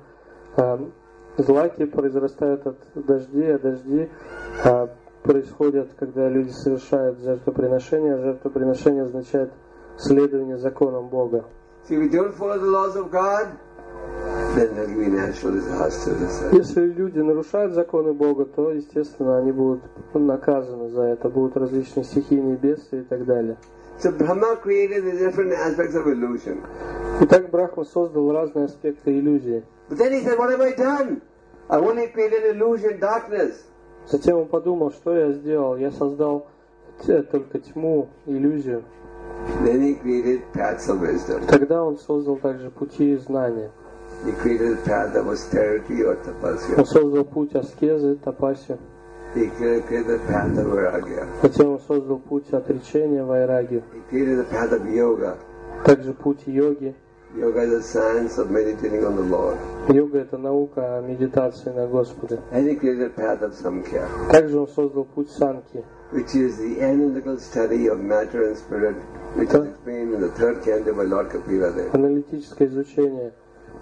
злаки произрастают от дождей, а дожди происходят, когда люди совершают жертвоприношение, а жертвоприношение означает следование законам Бога. So if we don't follow the laws of God, then there will be natural disasters. Если люди нарушают законы Бога, то, естественно, они будут наказаны за это, будут различные стихийные бедствия и так далее. So Brahma created the different aspects of illusion. Итак, Брахма создал разные аспекты иллюзии. But then he said, what have I done? I only created illusion, darkness. Затем он подумал, что я сделал? Я создал только тьму, иллюзию. Then he created paths of wisdom. Тогда он создал также пути знания. He created a path of austerity or tapasya. Он создал путь аскезы, тапаси. He created the path of vairagya. Затем он создал путь отречения, вайраги. He created the path of yoga. Также путь йоги. Yoga is the science of meditating on the Lord. Йога — это наука о медитации на Господа. And he created a path of samkhya, Также он создал путь санки, which is the analytical study of matter and spirit, which is explained in the third canto by Lord Kapila Dev. аналитическое изучение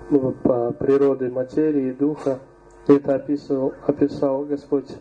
по природе материи и духа. Это описал Господь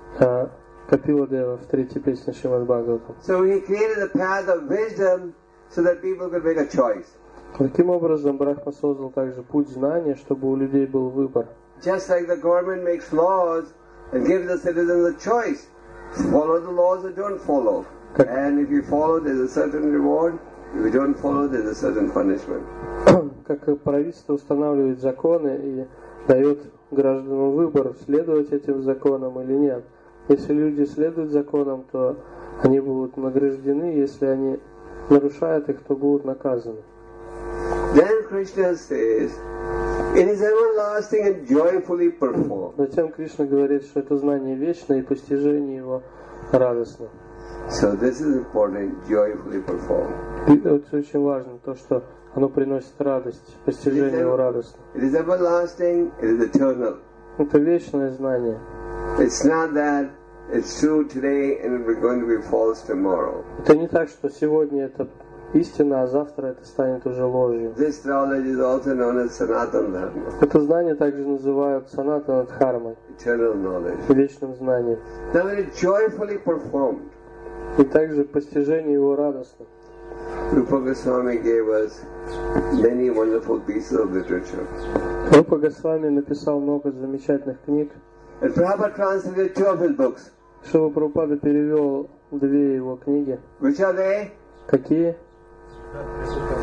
Капила Дева в 3-й песне Шримад Бхагаватам. So he created a path of wisdom so that people could make a choice. Таким образом, Брахма создал также путь знания, чтобы у людей был выбор. Just like the government makes laws and gives the citizens a choice, follow the laws or don't follow. And if you follow, there's a certain reward. If you don't follow, there's a certain punishment. Как правительство устанавливает законы и дает гражданам выбор, следовать этим законам или нет. Если люди следуют законам, то они будут награждены, если они нарушают их, то будут наказаны. Then Krishna says, it is everlasting and joyfully performed. Затем Кришна говорит, что это знание вечно и постижение его радостно. So this is important, joyfully performed. И это очень важно, то, что оно приносит радость, постижение его радостно. It is everlasting, it is eternal. Это вечное знание. It's not that it's true today and it's going to be false tomorrow. Это не так, что сегодня это истина, а завтра это станет уже ложью. This knowledge is also known as Sanatana Dharma, Это знание также называют санатана дхармой, eternal knowledge. вечным знанием. Now it is joyfully performed. И также постижение его радостно. Rupa Goswami gave us many wonderful pieces of literature. Рупа Госвами написал много замечательных книг. And Prabhupada translated 2 of his books. Шрила Прабхупада перевел 2 его книги. Which are they? Какие?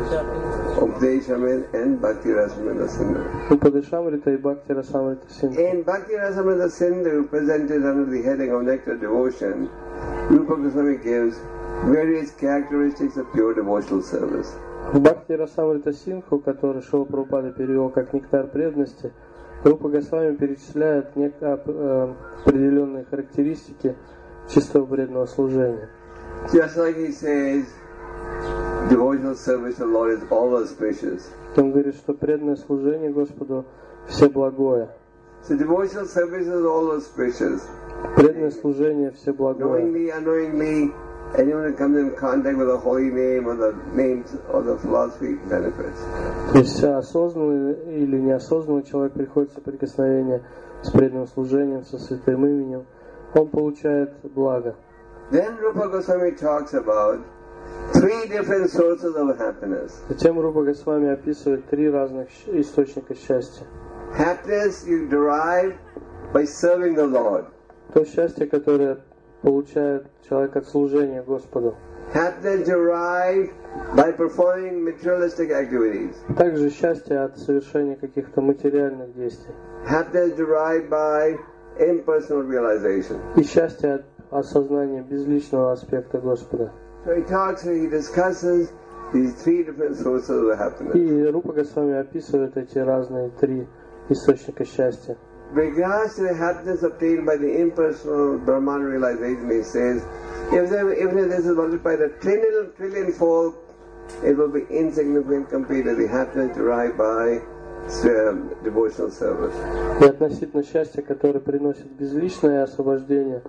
Upadeshamrita and Bhakti Rasamrita Sindhu. Упадешамрита и Бхакти Расамрита Синдху. In Bhakti Rasamrita Sindhu, presented under the heading of Nectar Devotion, Rupa Goswami gives various characteristics of pure devotional service. В Бхакти Расамрита Синдху, который Шрила Прабхупада перевел как «Нектар преданности», Рупа Госвами перечисляет определенные характеристики чистого преданного служения. Just like he says, devotional service to the Lord is all auspicious. Он говорит, что преданное служение Господу все благое. So devotional service is all auspicious. Преданное служение все благое. Knowingly, unknowingly, anyone who comes in contact with the holy name or the names of the philosophy benefits. То есть осознанно или неосознанно человек приходит в соприкосновение с преданным служением, со святым именем, он получает благо. Then Rupa Goswami talks about 3 different sources of happiness. Затем Рупа Госвами описывает 3 разных источника счастья. Happiness you derive by serving the Lord. То счастье, которое получает человек от служения Господу. Happiness derived by performing materialistic activities. Также счастье от совершения каких-то материальных действий. Happiness derived by impersonal realization. И счастье от осознания безличного аспекта Господа. So he discusses these 3 different sources of happiness. И Рупа Госвами описывает эти разные 3 источника счастья. With regards to the happiness obtained by the impersonal Brahman realization, he says, even if this is multiplied a trillion-fold, it will be insignificant compared to the happiness derived by devotional service. И относительно счастья, которое приносит безличное освобождение,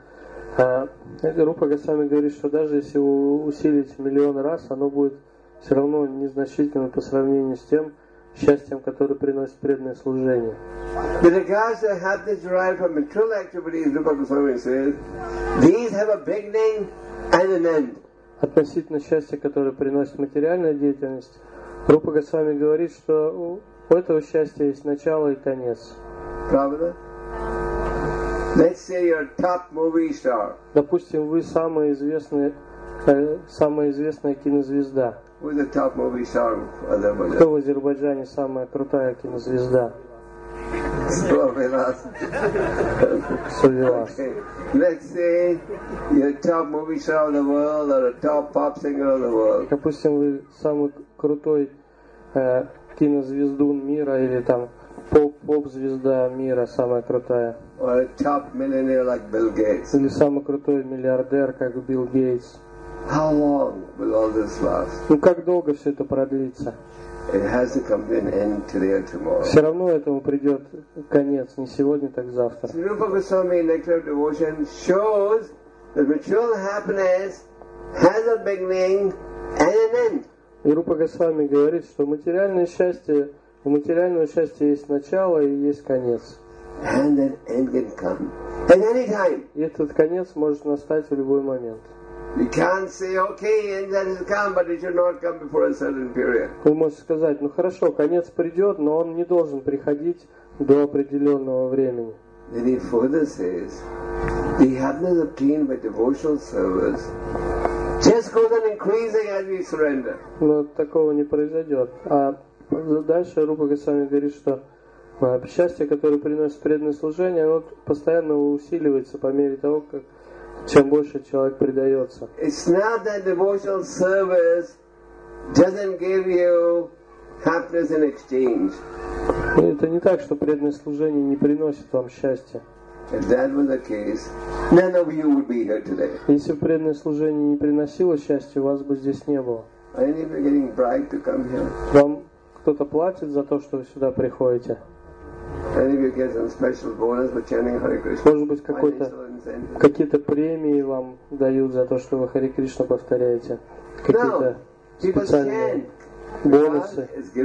Рупа Госвами говорит, что даже если усилить миллион раз, оно будет все равно незначительным по сравнению с тем счастьем, которое приносит преданное служение. With regards to happiness derived from material activities, Rupa Goswami says, these have a beginning and an end. Относительно счастья, которое приносит материальная деятельность, Рупа Госвами говорит, что у этого счастья есть начало и конец. Pravada? Let's say you're a top movie star. Допустим, вы самая известная кинозвезда. Who's the top movie star of Azerbaijan? Кто в Азербайджане самая крутая кинозвезда? Sovilas. Сувилас. Okay. Let's say you're a top movie star of the world or a top pop singer of the world. Допустим, вы самый крутой кинозвездун мира или там поп-звезда мира самая крутая. Or a top millionaire like Bill Gates. Или самый крутой миллиардер, как Билл Гейтс. How long will all this last? Ну как долго все это продлится? It has to come to an end today or tomorrow. Все равно этому придет конец, не сегодня, так завтра. So Rupa Goswami in Nectar of Devotion shows that material happiness has a beginning and an end. И Рупа Госвами говорит, что у материального счастья есть начало и есть конец. And that end can come at any time. И этот конец может настать в любой момент. You can't say, okay, end that has come, but it should not come before a certain period. Вы можете сказать, ну хорошо, конец придет, но он не должен приходить до определенного времени. Then he further says, the happiness obtained by devotional service just goes on increasing as we surrender. Но такого не произойдет. А дальше Рупа Госвами говорит, что счастье, которое приносит преданное служение, оно постоянно усиливается по мере того, как чем больше человек предается. It's not that devotional service doesn't give you happiness in exchange. И это не так, что преданное служение не приносит вам счастья. If that was the case, none of you would be here today. Если бы преданное служение не приносило счастья, вас бы здесь не было. Are any of you getting bribed to come here? Вам кто-то платит за то, что вы сюда приходите? Any of you get some special bonus for chanting Hare Krishna? Может быть, какие-то премии вам дают за то, что вы Харе Кришна повторяете? Какие-то специальные бонусы?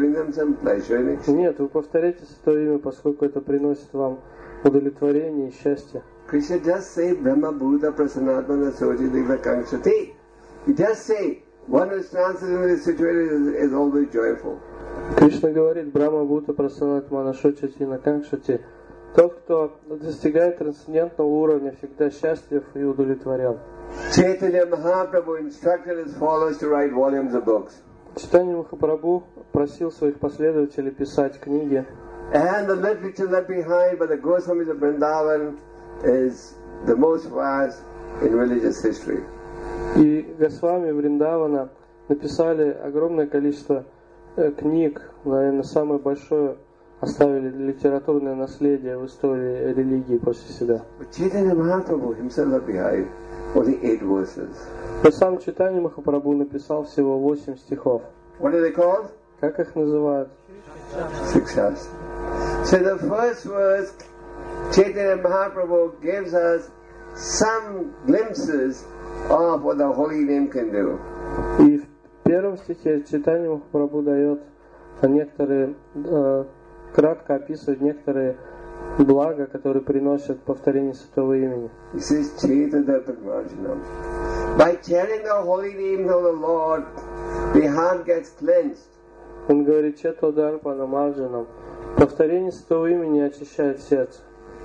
Нет, вы повторяете Святое Имя, поскольку это приносит вам удовлетворение и счастье. Krishna just say Brahma Bhuta Prasanatmana Soji Digva Kankshati. He just say one who stands in this situation is always joyful. Кришна говорит, Брахма Бхута Прасанат Манашоча Тина Канкшати. Тот, кто достигает трансцендентного уровня, всегда счастлив и удовлетворен. Chaitanya Mahaprabhu instructed his followers to write volumes of books. Чайтанья Махапрабху просил своих последователей писать книги. And the literature left behind by the Goswamis of Vrindavan is the most vast in religious history. И Госвами Вриндавана написали огромное количество книг, наверное, самое большое оставили литературное наследие в истории религии после себя. But Chaitanya Mahaprabhu himself left behind only 8 verses. Но сам Чайтанья Махапрабху написал всего 8 стихов. What are they called? Как их называют? Success. So the first verse, Chaitanya Mahaprabhu gives us some glimpses of what the holy name can do. И в первом стихе Чайтанья Махапрабху дает некоторые, кратко описывает некоторые блага, которые приносят повторение святого имени. He says, Chaitanya Prajnajanam. By chanting the holy name of the Lord, the heart gets cleansed. Он говорит, Четодарпана Марджанам. Повторение святого имени очищает сердце.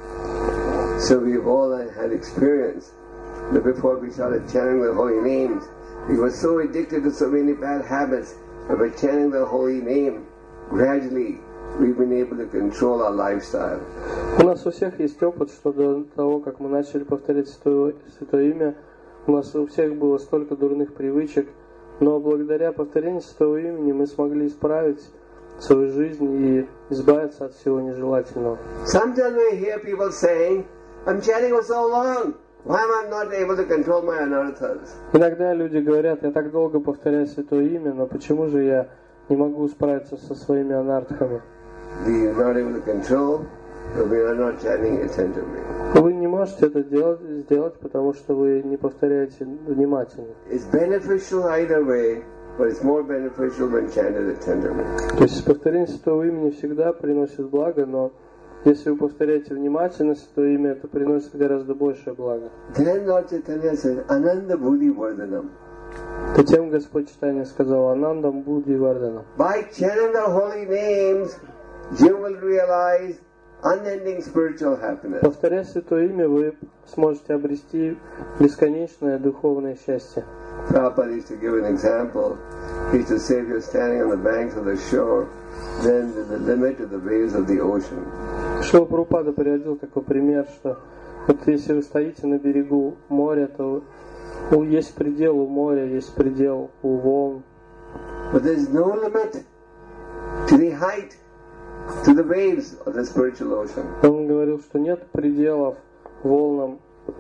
So we've all had experience that before we started chanting the holy names, we were so addicted to so many bad habits, but by chanting the holy name, gradually we've been able to control our lifestyle. У нас у всех есть опыт, что до того, как мы начали повторять святое имя, у нас у всех было столько дурных привычек, но благодаря повторению святого имени мы смогли исправить свою жизнь и избавиться от всего нежелательного. Sometimes we hear people saying, I'm chanting for so long, why am I not able to control my anarthas? Иногда люди говорят, я так долго повторяю святое имя, но почему же я не могу справиться со своими анартхами? We are not able to control, but we are not chanting attentively. Вы не можете это сделать, потому что вы не повторяете внимательно. It's beneficial either way, but it's more beneficial when chanted attentively. То есть повторение святого имени всегда приносит благо, но если вы повторяете внимательно святое имя, это приносит гораздо большее благо. Then Lord Chaitanya said, Ananda Buddhi Vardhanam. Затем Господь Чайтанья сказал, Анандам Будди Варданам. By chanting the holy names, you will realize unending spiritual happiness. Повторяя святое имя, вы сможете обрести бесконечное духовное счастье. Prabhupada used to give an example. He used to say, if you're standing on the banks of the shore, then there's a limit to the waves of the ocean. Шрила Прабхупада приводил такой пример, что вот если вы стоите на берегу моря, то есть предел у моря, есть предел у волн. But there's no limit to the height, to the waves of the spiritual ocean. Он говорил, что нет пределов волнам,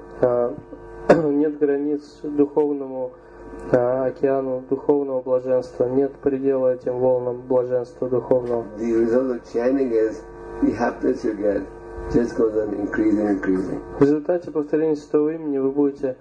нет границ духовному океану духовного блаженства, нет предела этим волнам блаженства духовного. The result of chanting is the happiness you get just goes on increasing, increasing. В результате повторения святого имени вы будете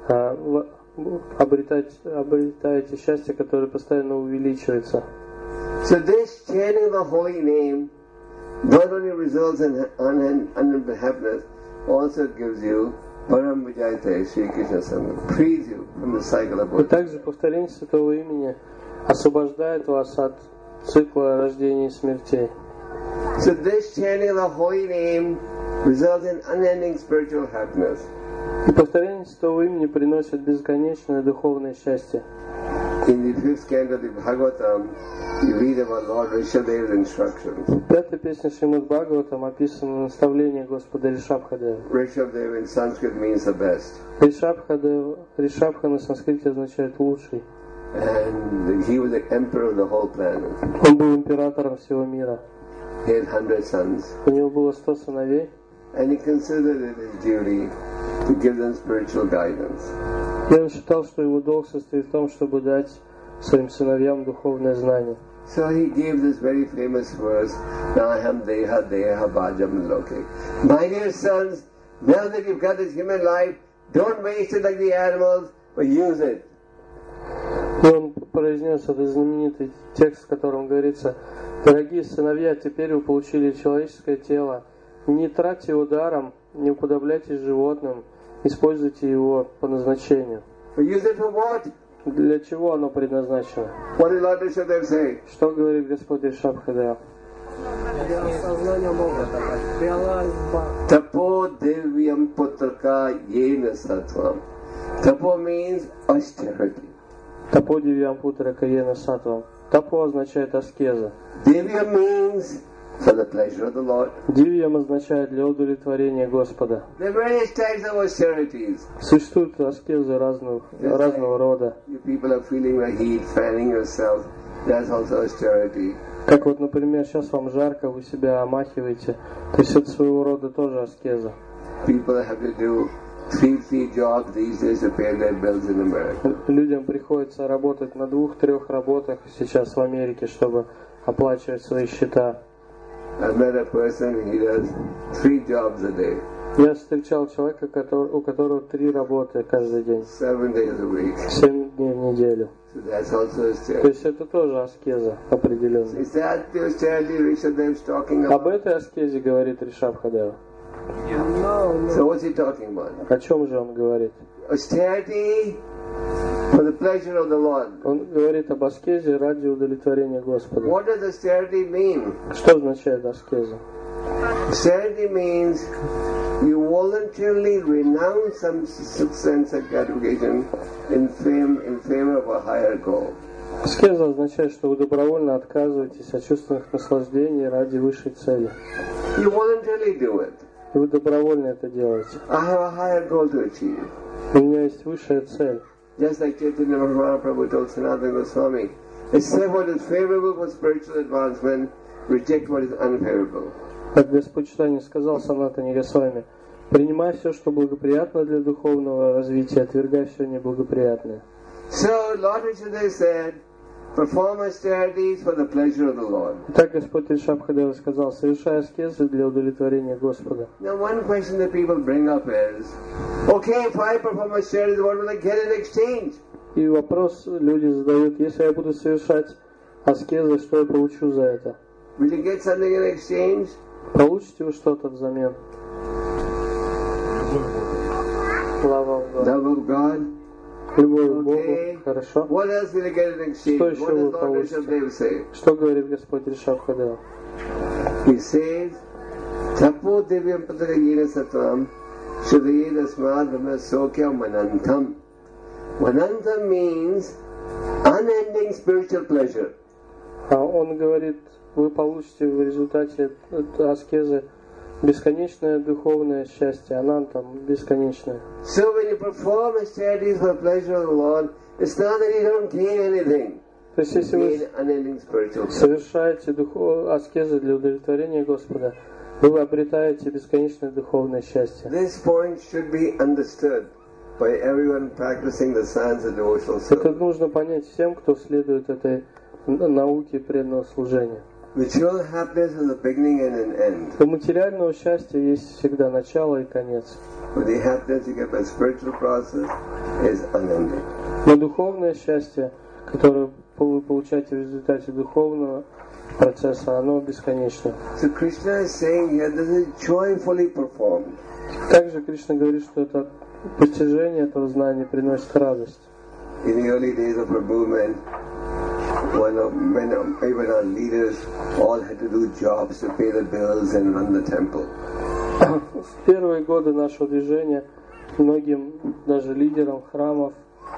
обретаете счастье, которое постоянно увеличивается. So this chanting of the holy name not only results in unending happiness, also gives you Param Vijayate Sri Krishna Sangha, frees you from the cycle of И birth. также повторение святого имени освобождает вас от цикла рождения и смертей. So this chanting of the holy name results in unending spiritual happiness. И повторение святого имени приносит бесконечное духовное счастье. In the 5th canto of the Bhagavatam, you read about Lord Rishabhadev's instructions. В пятой песне Шримад Бхагаватам описано наставление Господа Ришабхадева. Rishabhadev in Sanskrit means the best. Ришабха на санскрите означает лучший. And he was the emperor of the whole planet. Он был императором всего мира. He had 100 sons. У него было 100 сыновей. And he considered it his duty to give them spiritual guidance. И он считал, что его долг состоит в том, чтобы дать своим сыновьям духовное знание. So he gave this very famous verse, Naham Deha Deha Bhajam Loke. My dear sons, now that you've got this human life, don't waste it like the animals, but use it. И он произнес этот знаменитый текст, в котором говорится: «Дорогие сыновья, теперь вы получили человеческое тело. Не тратьте его даром, не уподобляйтесь животным, используйте его по назначению». But use it for what? Для чего оно предназначено? What did Lord Rishabhadev say? Что говорит Господь Ришабхадев? Для осознания Бога, realize Bhakti. Tapo Devyam Putraka Yena Sattvam. Tapo means austerity. Тапо дивьям путра каена сатвам. Тапо означает аскеза. Divya means for the pleasure of the Lord. Дивьям означает для удовлетворения Господа. There are various types of austerities. Существуют аскезы разного рода. You people are feeling the heat, fanning yourself. That's also austerity. Как вот, например, сейчас вам жарко, вы себя омахиваете. То есть это своего рода тоже аскеза. People have to do 3 jobs these days to pay their bills in America. Людям приходится работать на 2-3 работах сейчас в Америке, чтобы оплачивать свои счета. I've met a person, he does 3 jobs a day. Я встречал человека, у которого 3 работы каждый день. 7 days a week. 7 дней в неделю. So that's also То austerity. есть это тоже аскеза определенная. Is that the austerity Rishabdev is talking Об about? этой аскезе говорит Ришабхадева. No, So what's he talking about? О чем же он говорит? Austerity for the pleasure of the Lord. Он говорит об аскезе ради удовлетворения Господа. What does austerity mean? Что означает аскеза? Austerity means you voluntarily renounce some sense of gratification in favor of a higher goal. Аскеза означает, что вы добровольно отказываетесь от чувственных наслаждений ради высшей цели. You voluntarily do it. И вы добровольно это делаете. I have a higher goal to achieve. У меня есть высшая цель. Just like Chaitanya Mahaprabhu told Sanatana Goswami, accept what is favorable for spiritual advancement, reject what is unfavorable. Как Господь Чайтанья сказал Санатане Госвами, принимай все, что благоприятно для духовного развития, отвергай все неблагоприятное. So Lord Rishabdev said, perform austerities for the pleasure of the Lord. Так Господь Ришабхадева сказал, совершай аскезы для удовлетворения Господа. Now one question that people bring up is, okay, if I perform austerities, what will I get in exchange? И вопрос люди задают, если я буду совершать аскезы, что я получу за это? Will you get something in exchange? Получите вы что-то взамен? Love of God. Love of God. Любовь к Богу. Okay. Хорошо. What else will you get in exchange? Что What еще does вы Lord получите? Rishabdev say? Что говорит Господь Ришабхадева? He says, Tapo divyam patrayena satvam shudayena smadhama sokya manantam. Manantam means unending spiritual pleasure. А он говорит, вы получите в результате аскезы бесконечное духовное счастье, анантам бесконечное. So when you perform austerities for the pleasure of the Lord, it's not that you don't gain anything. То есть You если gain вы unending spiritual pleasure. совершаете аскезы для удовлетворения Господа, вы обретаете бесконечное духовное счастье. This point should be understood by everyone practicing the science of devotional Это service. нужно понять всем, кто следует этой науке преданного служения. Material happiness has a beginning and an end. У материального счастья есть всегда начало и конец. But the happiness you get by spiritual process is unending. Но духовное счастье, которое вы получаете в результате духовного процесса, оно бесконечно. So Krishna is saying here, this is joyfully performed. Также Кришна говорит, что это постижение этого знания приносит радость. In the early days of our movement, when even our leaders all had to do jobs to pay the bills and run the temple. В первые годы нашего движения многим, даже лидерам храмов,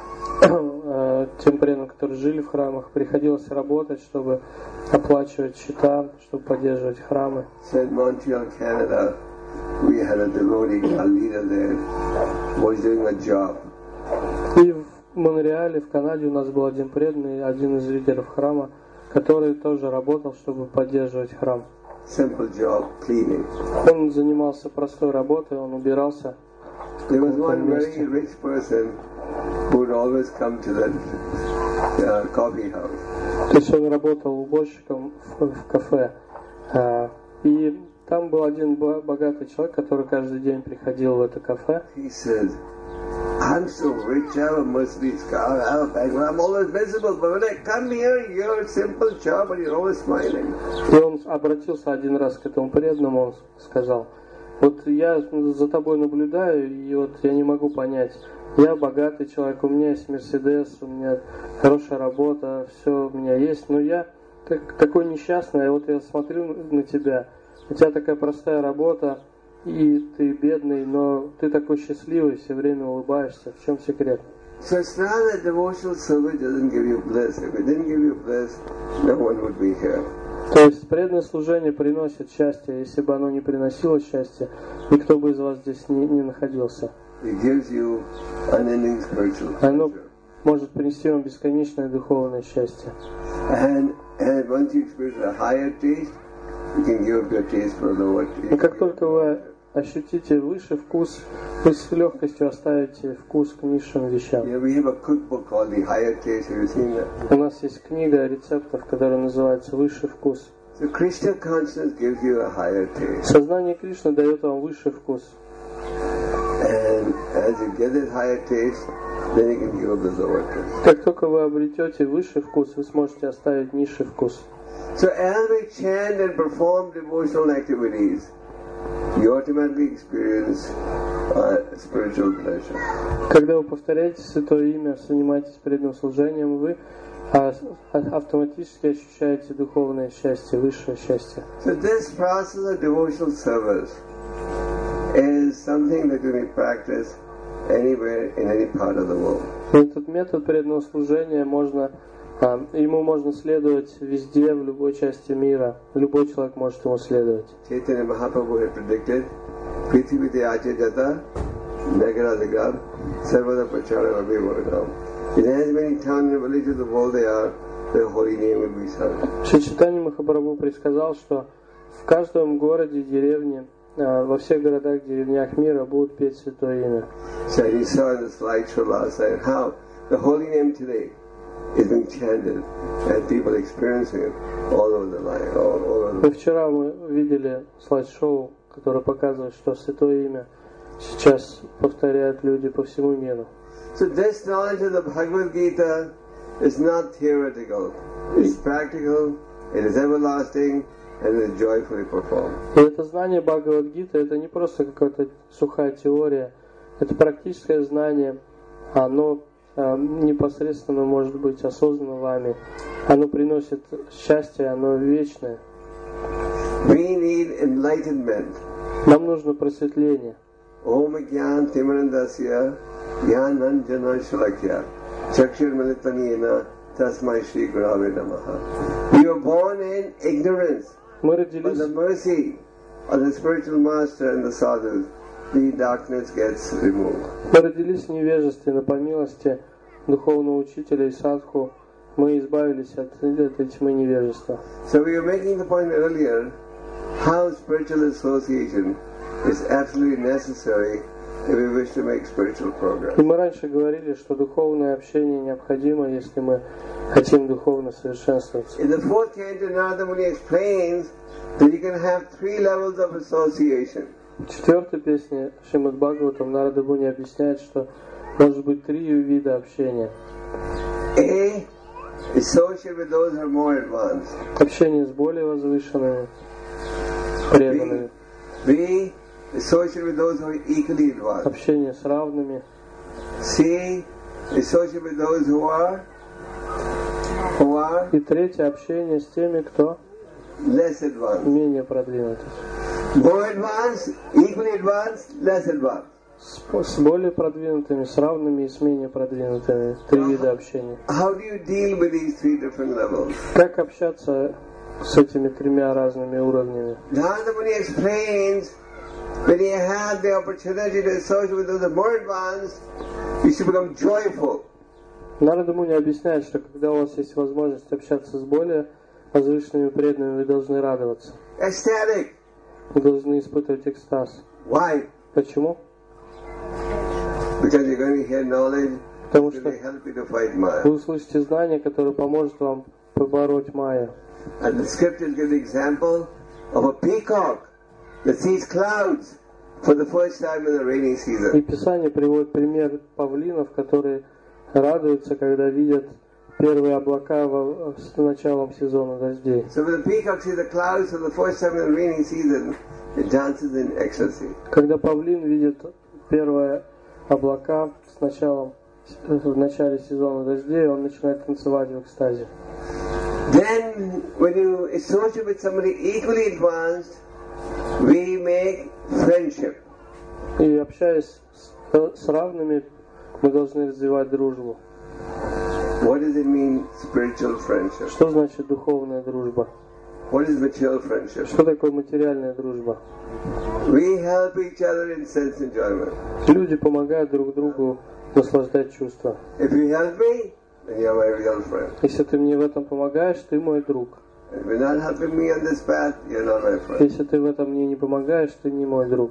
тем преданным, которые жили в храмах, приходилось работать, чтобы оплачивать счета, чтобы поддерживать храмы. So in Montreal, Canada, we had a devotee, a leader there, was doing a job. И в Монреале, в Канаде, у нас был один преданный, один из лидеров храма, который тоже работал, чтобы поддерживать храм. Simple job, cleaning. Он занимался простой работой, он убирался в There was каком-то one very месте. rich person who would always come to the coffee house. То есть он работал уборщиком в кафе. И там был один богатый человек, который каждый день приходил в это кафе. He said, I'm so rich, I have a Mercedes car, I have a bank, I'm always miserable, but when I come here, you're a simple job and you're always smiling. И он обратился один раз к этому преданному, он сказал, вот я за тобой наблюдаю, и вот я не могу понять, я богатый человек, у меня есть Мерседес, у меня хорошая работа, все у меня есть, но я такой несчастный, вот я смотрю на тебя, у тебя такая простая работа, и ты бедный, но ты такой счастливый, все время улыбаешься. В чем секрет? So it's not that devotional service doesn't give you bliss. If it didn't give you bliss, no one would be here. То есть преданное служение приносит счастье. Если бы оно не приносило счастья, никто бы из вас здесь не находился. It gives you unending spiritual Оно pleasure. может принести вам бесконечное духовное счастье. And once you experience a higher taste, you can give up your taste for a lower taste. И как только вы ощутите высший вкус, вы с легкостью оставите вкус к низшим вещам. Yeah, we have a cookbook called The Higher Taste. Have you seen that? У нас есть книга рецептов, которая называется «Высший вкус». So Krishna consciousness gives you a higher taste. Сознание Кришны дает вам высший вкус. And as you get this higher taste, then you can give up the lower taste. Как только вы обретете высший вкус, вы сможете оставить низший вкус. So as we chant and perform devotional activities, you automatically experience spiritual pleasure. Когда вы повторяете Святое Имя, занимаетесь преданным служением, вы автоматически ощущаете духовное счастье, высшее счастье. So this process of devotional service is something that can be practiced anywhere in any part of the world. Этот метод преданного служения ему можно следовать везде, в любой части мира. Любой человек может ему следовать. Chaitanya Mahaprabhu had predicted, Prithivite Ache Jata, Nagara Nagar, Sarvada Prachara Abhivarnam. In as many towns and villages of the world they are, the holy name will be sung. Шри Чайтанья Махапрабху предсказал, что в каждом городе, деревне, во всех городах, деревнях мира будут петь Святое Имя. So you saw in the slideshow last night how the holy name today is being chanted and people experiencing it all over the line, all over the. Вчера мы видели слайд-шоу, которое показывает, что Святое Имя сейчас повторяют люди по всему миру. So this knowledge of the Bhagavad Gita is not theoretical. It's practical, it is everlasting, and it is joyfully performed. И это знание Бхагавад-гиты, это не просто какая-то сухая теория, это практическое знание, оно непосредственно может быть осознанно вами, оно приносит счастье, оно вечное. We need enlightenment. Нам нужно просветление. Om Gyan Timarandasya Gyananjana Shalakya Chakshir Militaniyena Tasmai Shri Gurave Namaha. We were born in ignorance. Мы By the родились, mercy of the spiritual master and the sadhus, the darkness gets removed. в невежестве, но по милости духовного учителя и садху мы избавились от этой тьмы невежества. So we were making the point earlier how spiritual association is absolutely necessary if we wish to make spiritual progress. И мы раньше говорили, что духовное общение необходимо, если мы хотим духовно совершенствоваться. In the fourth canto, Narada Muni explains that you can have 3 levels of association. В 4-й песне Шримад Бхагаватам Нарада Муни объясняет, что может быть 3 вида общения. A, associate with those who are more advanced. Общение с более возвышенными, преданными. B, associate with those who are equally advanced. Общение с равными. C, associate with those who are И 3-е общение с теми, кто less advanced. менее продвинутых. More advanced, equally advanced, less advanced. С более продвинутыми, с равными и с менее продвинутыми. 3 вида общения. How do you deal with these 3 different levels? Как общаться с этими 3 разными уровнями? Narada Muni explains when you have the opportunity to associate with those who are more advanced, you should become joyful. Нарада Муни объясняет, что когда у вас есть возможность общаться с более возвышенными преданными, вы должны радоваться. Ecstatic. Вы должны испытывать экстаз. Why? Почему? Because you're going to hear knowledge Потому that что will help you to fight Maya. вы услышите знание, которое поможет вам побороть Майя. And the scriptures give the example of a peacock that sees clouds for the first time in the rainy И season. Писание приводит пример павлинов, которые радуются, когда видят первые облака с началом сезона дождей. So when the peacock sees the clouds for the first time in the rainy season, it dances in ecstasy. Когда павлин видит первые облака в начале сезона дождей, он начинает танцевать в экстазе. Then, when you associate with somebody equally advanced, we make friendship. И общаясь с равными Мы должны развивать дружбу. What does it mean, spiritual friendship? Что значит духовная дружба? What is material friendship? Что такое материальная дружба? We help each other in sense enjoyment. Люди помогают друг другу наслаждать чувства. If you help me, then you are my real friend. Если ты мне в этом помогаешь, ты мой друг. If you're not helping me on this path, you're not my friend. Если ты в этом мне не помогаешь, ты не мой друг.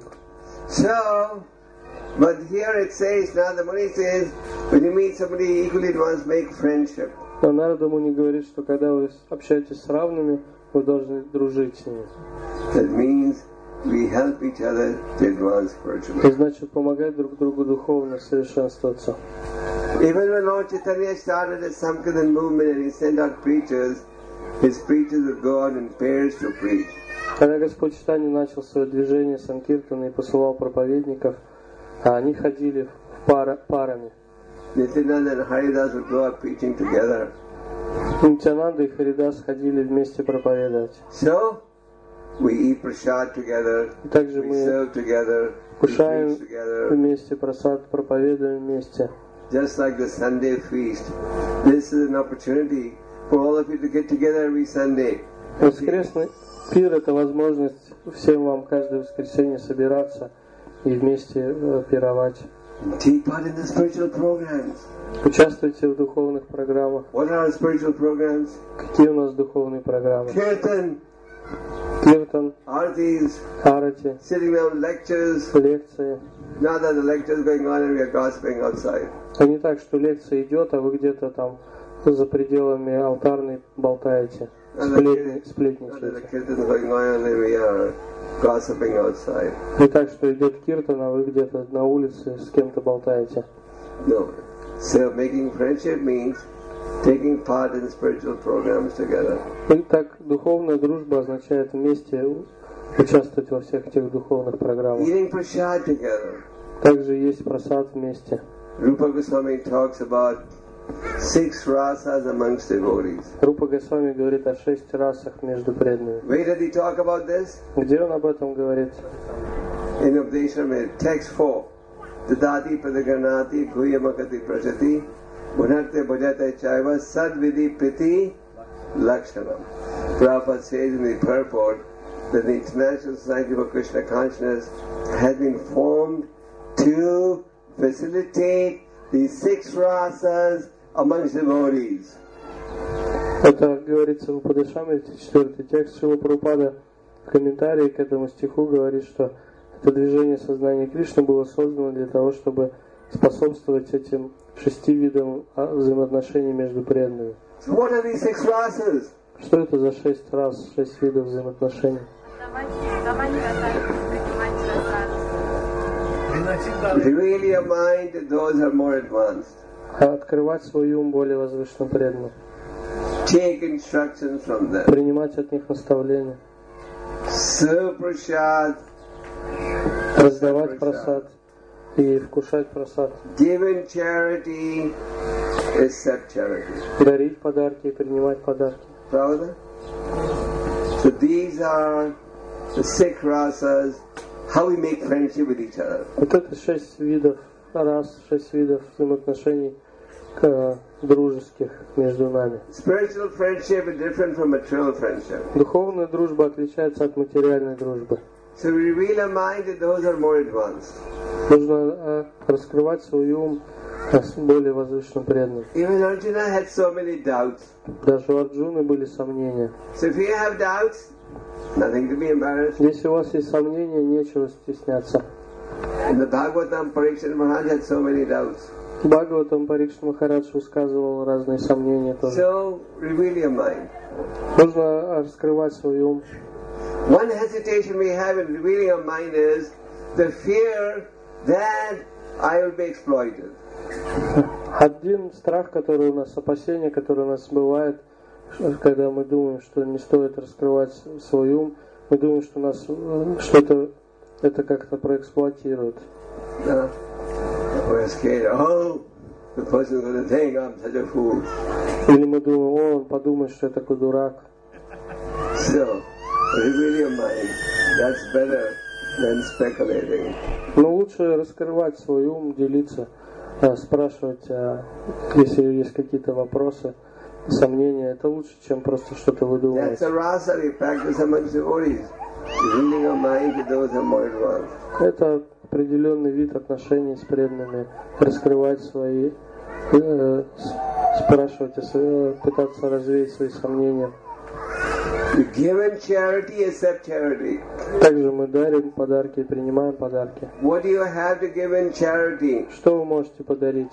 So, but here it says, now the Muni says, when you meet somebody equally advanced, make friendship. Но Нарада Муни говорит, что когда вы общаетесь с равными, вы должны дружить с ними. That means we help each other to advance Это spiritually. значит помогать друг другу духовно совершенствоваться. Even when Lord Chaitanya started a Sankirtan movement and he sent out preachers, his preachers would go out in pairs to preach. Когда Господь Чайтанья начал свое движение Санкиртана и посылал проповедников, они ходили парами. Nityananda and Haridas would go out preaching together. Нитянанда и Харидас ходили вместе проповедовать. So, we eat prasad together, И также we мы serve together, we кушаем preach together. вместе, просад проповедуем вместе. Just like the Sunday feast, this is an opportunity for all of you to get together every Sunday. Воскресный пир – это возможность всем вам каждое воскресенье собираться и вместе пировать. Take part in the spiritual programs. Участвуйте в духовных программах. What are our spiritual programs? Какие у нас духовные программы? Kirtan, Киртан, Artis, Арати, sitting down lectures. лекции. Now that the lecture is going on and we are gossiping outside. А не так, что лекция идет, а вы где-то там за пределами алтарной болтаете, Now that the сплетничаете. kirtan is going on and then we are gossiping outside. Не так, что идет киртан, а вы где-то на улице с кем-то болтаете. No. So making friendship means taking part in spiritual programs together. Итак, духовная дружба означает вместе участвовать во всех этих духовных программах. Eating prasad together. Также есть просад вместе. Rupa Goswami talks about 6 rasas amongst devotees. Рупа Госвами говорит о 6 расах между преданными. Where did he talk about this? Где он об этом говорит? In Updeshamrit, text 4. Tadati padaganati guyamakati prasati munarte bhajate chaiva sadvidi priti lakshanam. Prabhupada says in the purport that the International Society for Krishna Consciousness has been formed to facilitate the 6 rasas amongst devotees. Это говорится в Упадешамрите, 4 текст. Шрила Прабхупада в комментарии к этому стиху говорит, что это движение сознания Кришны было создано для того, чтобы способствовать этим 6 видам взаимоотношений между преданными. So what are these 6 rasas? Что это за 6 рас, 6 видов взаимоотношений? Really a mind, those are more advanced. Открывать свой ум более возвышенным преданным. Take instructions from them. Принимать от них наставления. Serve prasad. Раздавать просад и вкушать просад. Give in charity, accept charity. Дарить подарки и принимать подарки. Pravada? So these are the 6 rasas, how we make friendship with each other. Вот это 6 видов рас, 6 видов взаимоотношений дружеских между нами. Spiritual friendship is different from material friendship. Духовная дружба отличается от материальной дружбы. So we reveal a mind that those are more advanced. Нужно раскрывать свой ум с более возвышенным преданным. Even Arjuna had so many doubts. Даже у Арджуны были сомнения. So if you have doubts, nothing to be embarrassed. Если у вас есть сомнения, нечего стесняться. In the Bhagavatam, Parikshit Maharaj had so many doubts. Бхагаватам Парикшит Махарадж высказывал разные сомнения тоже. So reveal your mind. Нужно раскрывать свой ум. One hesitation we have in revealing our mind is the fear that I will be exploited. Один страх, который у нас, опасение, которое у нас бывает, когда мы думаем, что не стоит раскрывать свой ум, мы думаем, что нас что-то это как-то проэксплуатирует. We're scared. Oh, the person is going to think I'm such a fool. Или мы думаем, он подумает, что я такой дурак. So, reveal your mind. That's better than speculating. Но лучше раскрывать свой ум, делиться спрашивать, если есть какие-то вопросы, сомнения. Это лучше, чем просто что-то выдумывать. Это определенный вид отношений с преданными. Раскрывать свои, спрашивать, пытаться развеять свои сомнения. Также мы дарим подарки и принимаем подарки. Что вы можете подарить?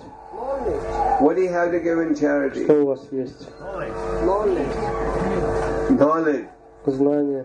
Что у вас есть? Знания.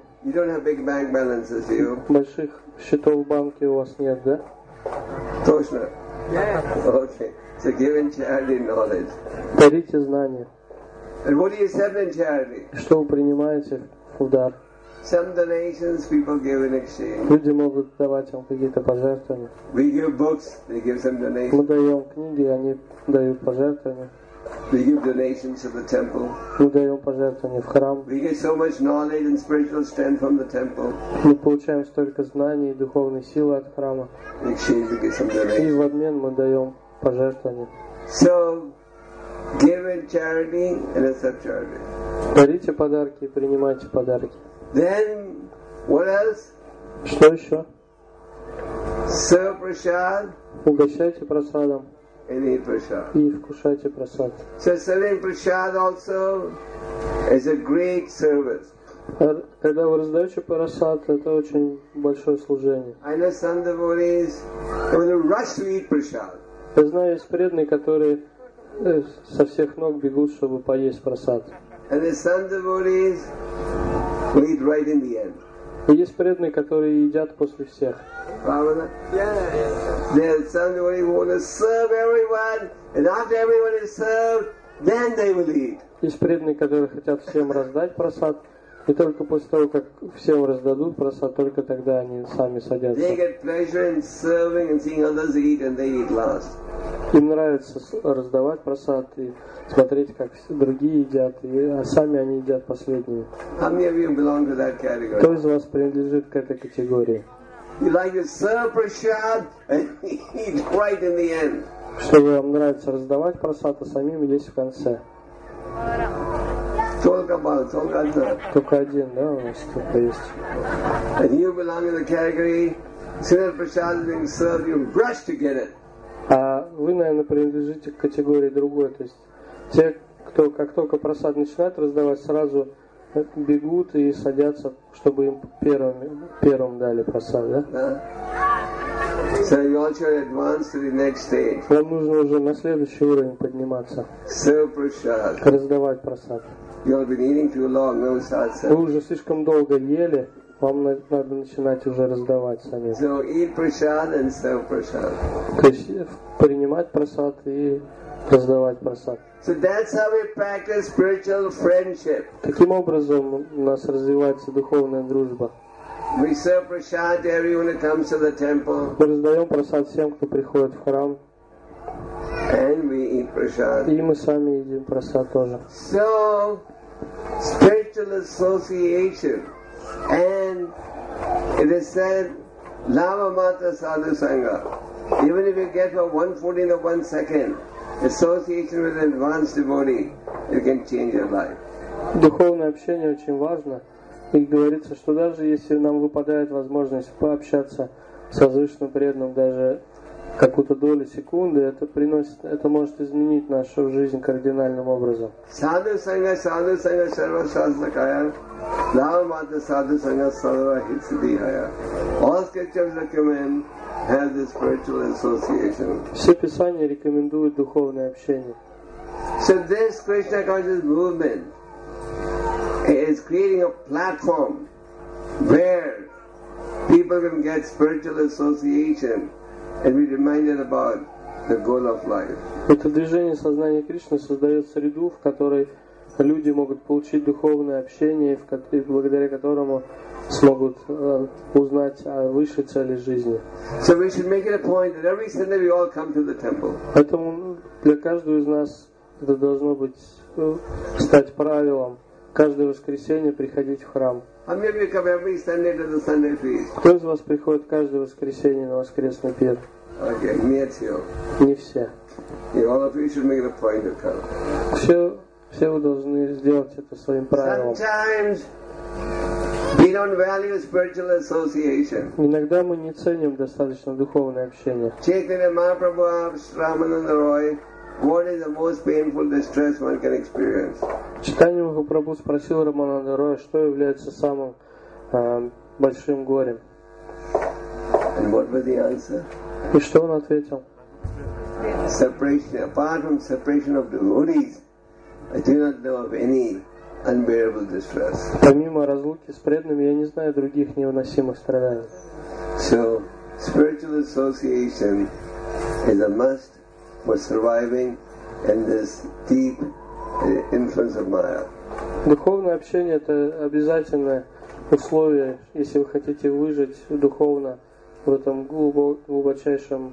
Больших счетов в банке у вас нет, да? Точно. Okay. So give in charity knowledge. Дарите знания. And what do you accept in charity? Что вы принимаете в дар? Some donations people give in exchange. Люди могут давать вам какие-то пожертвования. We give books, they give some donations. Мы даем книги, они дают пожертвования. We give donations to the temple. Мы даем пожертвования в храм. We get so much knowledge and spiritual strength from the temple. Мы получаем столько знаний и духовной силы от храма. In exchange we get some И donations. в обмен мы даем пожертвования. So give in charity and accept charity. Дарите подарки и принимайте подарки. Then what else? Что еще? Serve prasad Угощайте просадом and eat prasad. и вкушайте просад. So serving prasad also is a great service. Когда вы раздаете просад, это очень большое служение. I know some devotees they will rush to eat prasad. Я знаю, есть преданные, которые со всех ног бегут, чтобы поесть просад. And there's some devotees who eat right in the end. И есть преданные, которые едят после всех. Bhavana? There's some devotees who want to serve everyone, and after everyone is served, then they will eat. Есть преданные, которые хотят всем раздать просад, и только после того, как всем раздадут просад, только тогда они сами садятся. They get pleasure in serving and seeing others eat, and they eat last. Им нравится раздавать просад и смотреть, как другие едят, а сами они едят последними. How many of you belong to that Кто category? из вас принадлежит к этой категории? You like to serve prasad and eat right in the end. Что вам нравится раздавать просад, а самим есть в конце. Только один, да, у нас только есть. And you belong in the category, as soon as prasad is being served, you rush to get it. А вы, наверное, принадлежите к категории другой. То есть те, кто как только просад начинает раздавать, сразу бегут и садятся, чтобы им первым дали просад, да? So you all should advance to the next stage. Вам нужно уже на следующий уровень подниматься, Serve prasad. раздавать просад. You have been eating too long, no Вы satsa. уже слишком долго ели, вам надо начинать уже раздавать самим. So eat prasad and serve prasad. То есть принимать просад и раздавать просад. So that's how we practice spiritual friendship. Таким образом у нас развивается духовная дружба. We serve prasad to everyone who comes to the temple, Мы раздаем просад всем, кто приходит в храм, and we eat prasad. и мы сами едим просад тоже. So, spiritual association, and it is said, Lava Mata Sadhu Sangha. Even if you get for 1/14 of 1 second, association with an advanced devotee, it can change your life. Духовное общение очень важно. И говорится, что даже если нам выпадает возможность пообщаться с возвышенным преданным даже какую-то долю секунды, это может изменить нашу жизнь кардинальным образом. Sadhu Sangha Sarva Shastakaya, Lava Mata Sadhu Sangha Sarva Hitsiddhihaya. All scriptures recommend have this spiritual association. Все писания рекомендуют духовное общение. So this Krishna conscious movement is creating a platform where people can get spiritual association and be reminded about the goal of life. Это движение сознания Кришны создает среду, в которой люди могут получить духовное общение, и благодаря которому смогут узнать о высшей цели жизни. So we should make it a point that every Sunday we all come to the temple. Поэтому для каждого из нас это должно стать правилом. Каждое воскресенье приходить в храм. How many of you come every Sunday to the Sunday feast? Кто из вас приходит каждое воскресенье на воскресный пир? Okay, me it's you. Не все. all of you should make it a point to come. Все вы должны сделать это своим правилом. Sometimes we don't value spiritual association. Иногда мы не ценим достаточно духовное общение. Chaitanya Mahaprabhu asked Ramananda Roy, what is the most painful distress one can experience? Чайтанья Махапрабху спросил Рамананда Роя, что является самым большим горем. And what was the answer? И что он ответил? Separation. Apart from separation of devotees, I do not know of any unbearable distress. Помимо разлуки с преданными, я не знаю других невыносимых страданий. So, spiritual association is a must for surviving in this deep influence of Maya. Духовное общение – это обязательное условие, если вы хотите выжить духовно в этом глубочайшем,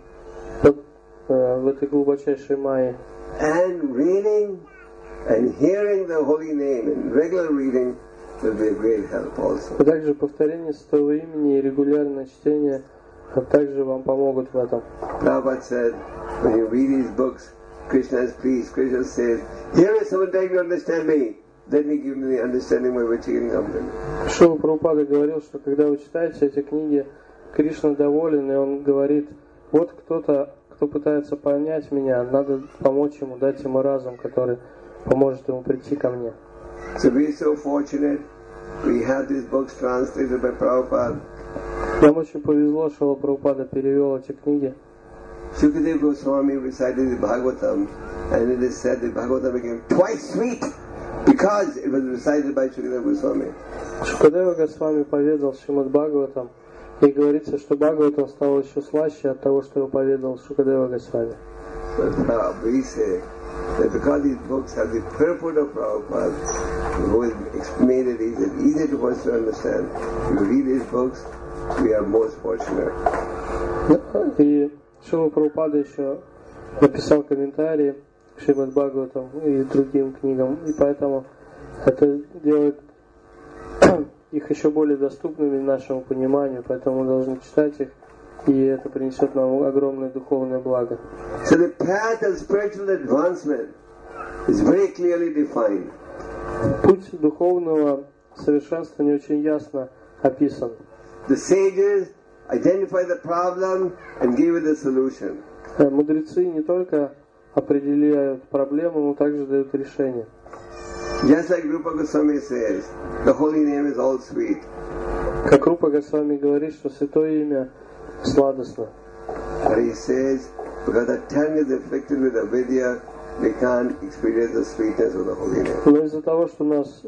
в этой глубочайшей майе. And reading and hearing the holy name in regular reading will be a great help also. А также повторение святого имени и регулярное чтение также вам помогут в этом. Prabhupada said, when you read these books, Krishna is pleased. Krishna says, here is someone trying to understand me. Let me give you the understanding by which he can come to me. Шрила Прабхупада говорил, что когда вы читаете эти книги, Кришна доволен, и он говорит, вот кто-то, кто пытается понять меня, надо помочь ему, дать ему разум, который поможет ему прийти ко мне. So we are so fortunate. We have these books translated by Prabhupada. Нам очень повезло, Шрила Прабхупада перевел эти книги. Shukadeva Goswami recited the Bhagavatam, and it is said that Bhagavatam became twice sweet because it was recited by Shukadeva Goswami. Шукадева Госвами поведал Шримад Бхагаватам, и говорится, что Бхагаватам стал еще слаще от того, что его поведал Шукадева Госвами. But we say that because these books have the purport of Prabhupada, who has made it easy to us to understand. If you read these books, we are most fortunate. И Шрила Прабхупада еще написал комментарии к Шримад Бхагаватам и другим книгам, и поэтому это делает их еще более доступными нашему пониманию, поэтому мы должны читать их, и это принесет нам огромное духовное благо. So the path of spiritual advancement is very clearly defined. Путь духовного совершенствования очень ясно описан. The sages identify the problem and give it the solution. Мудрецы не только определяют проблему, но также дают решение. Just like Rupa Goswami says, the holy name is all sweet. Как Рупа Госвами говорит, что святое имя сладостно. But he says, because the tongue is afflicted with avidya, we can't experience the sweetness of the holy name. Но из-за того, что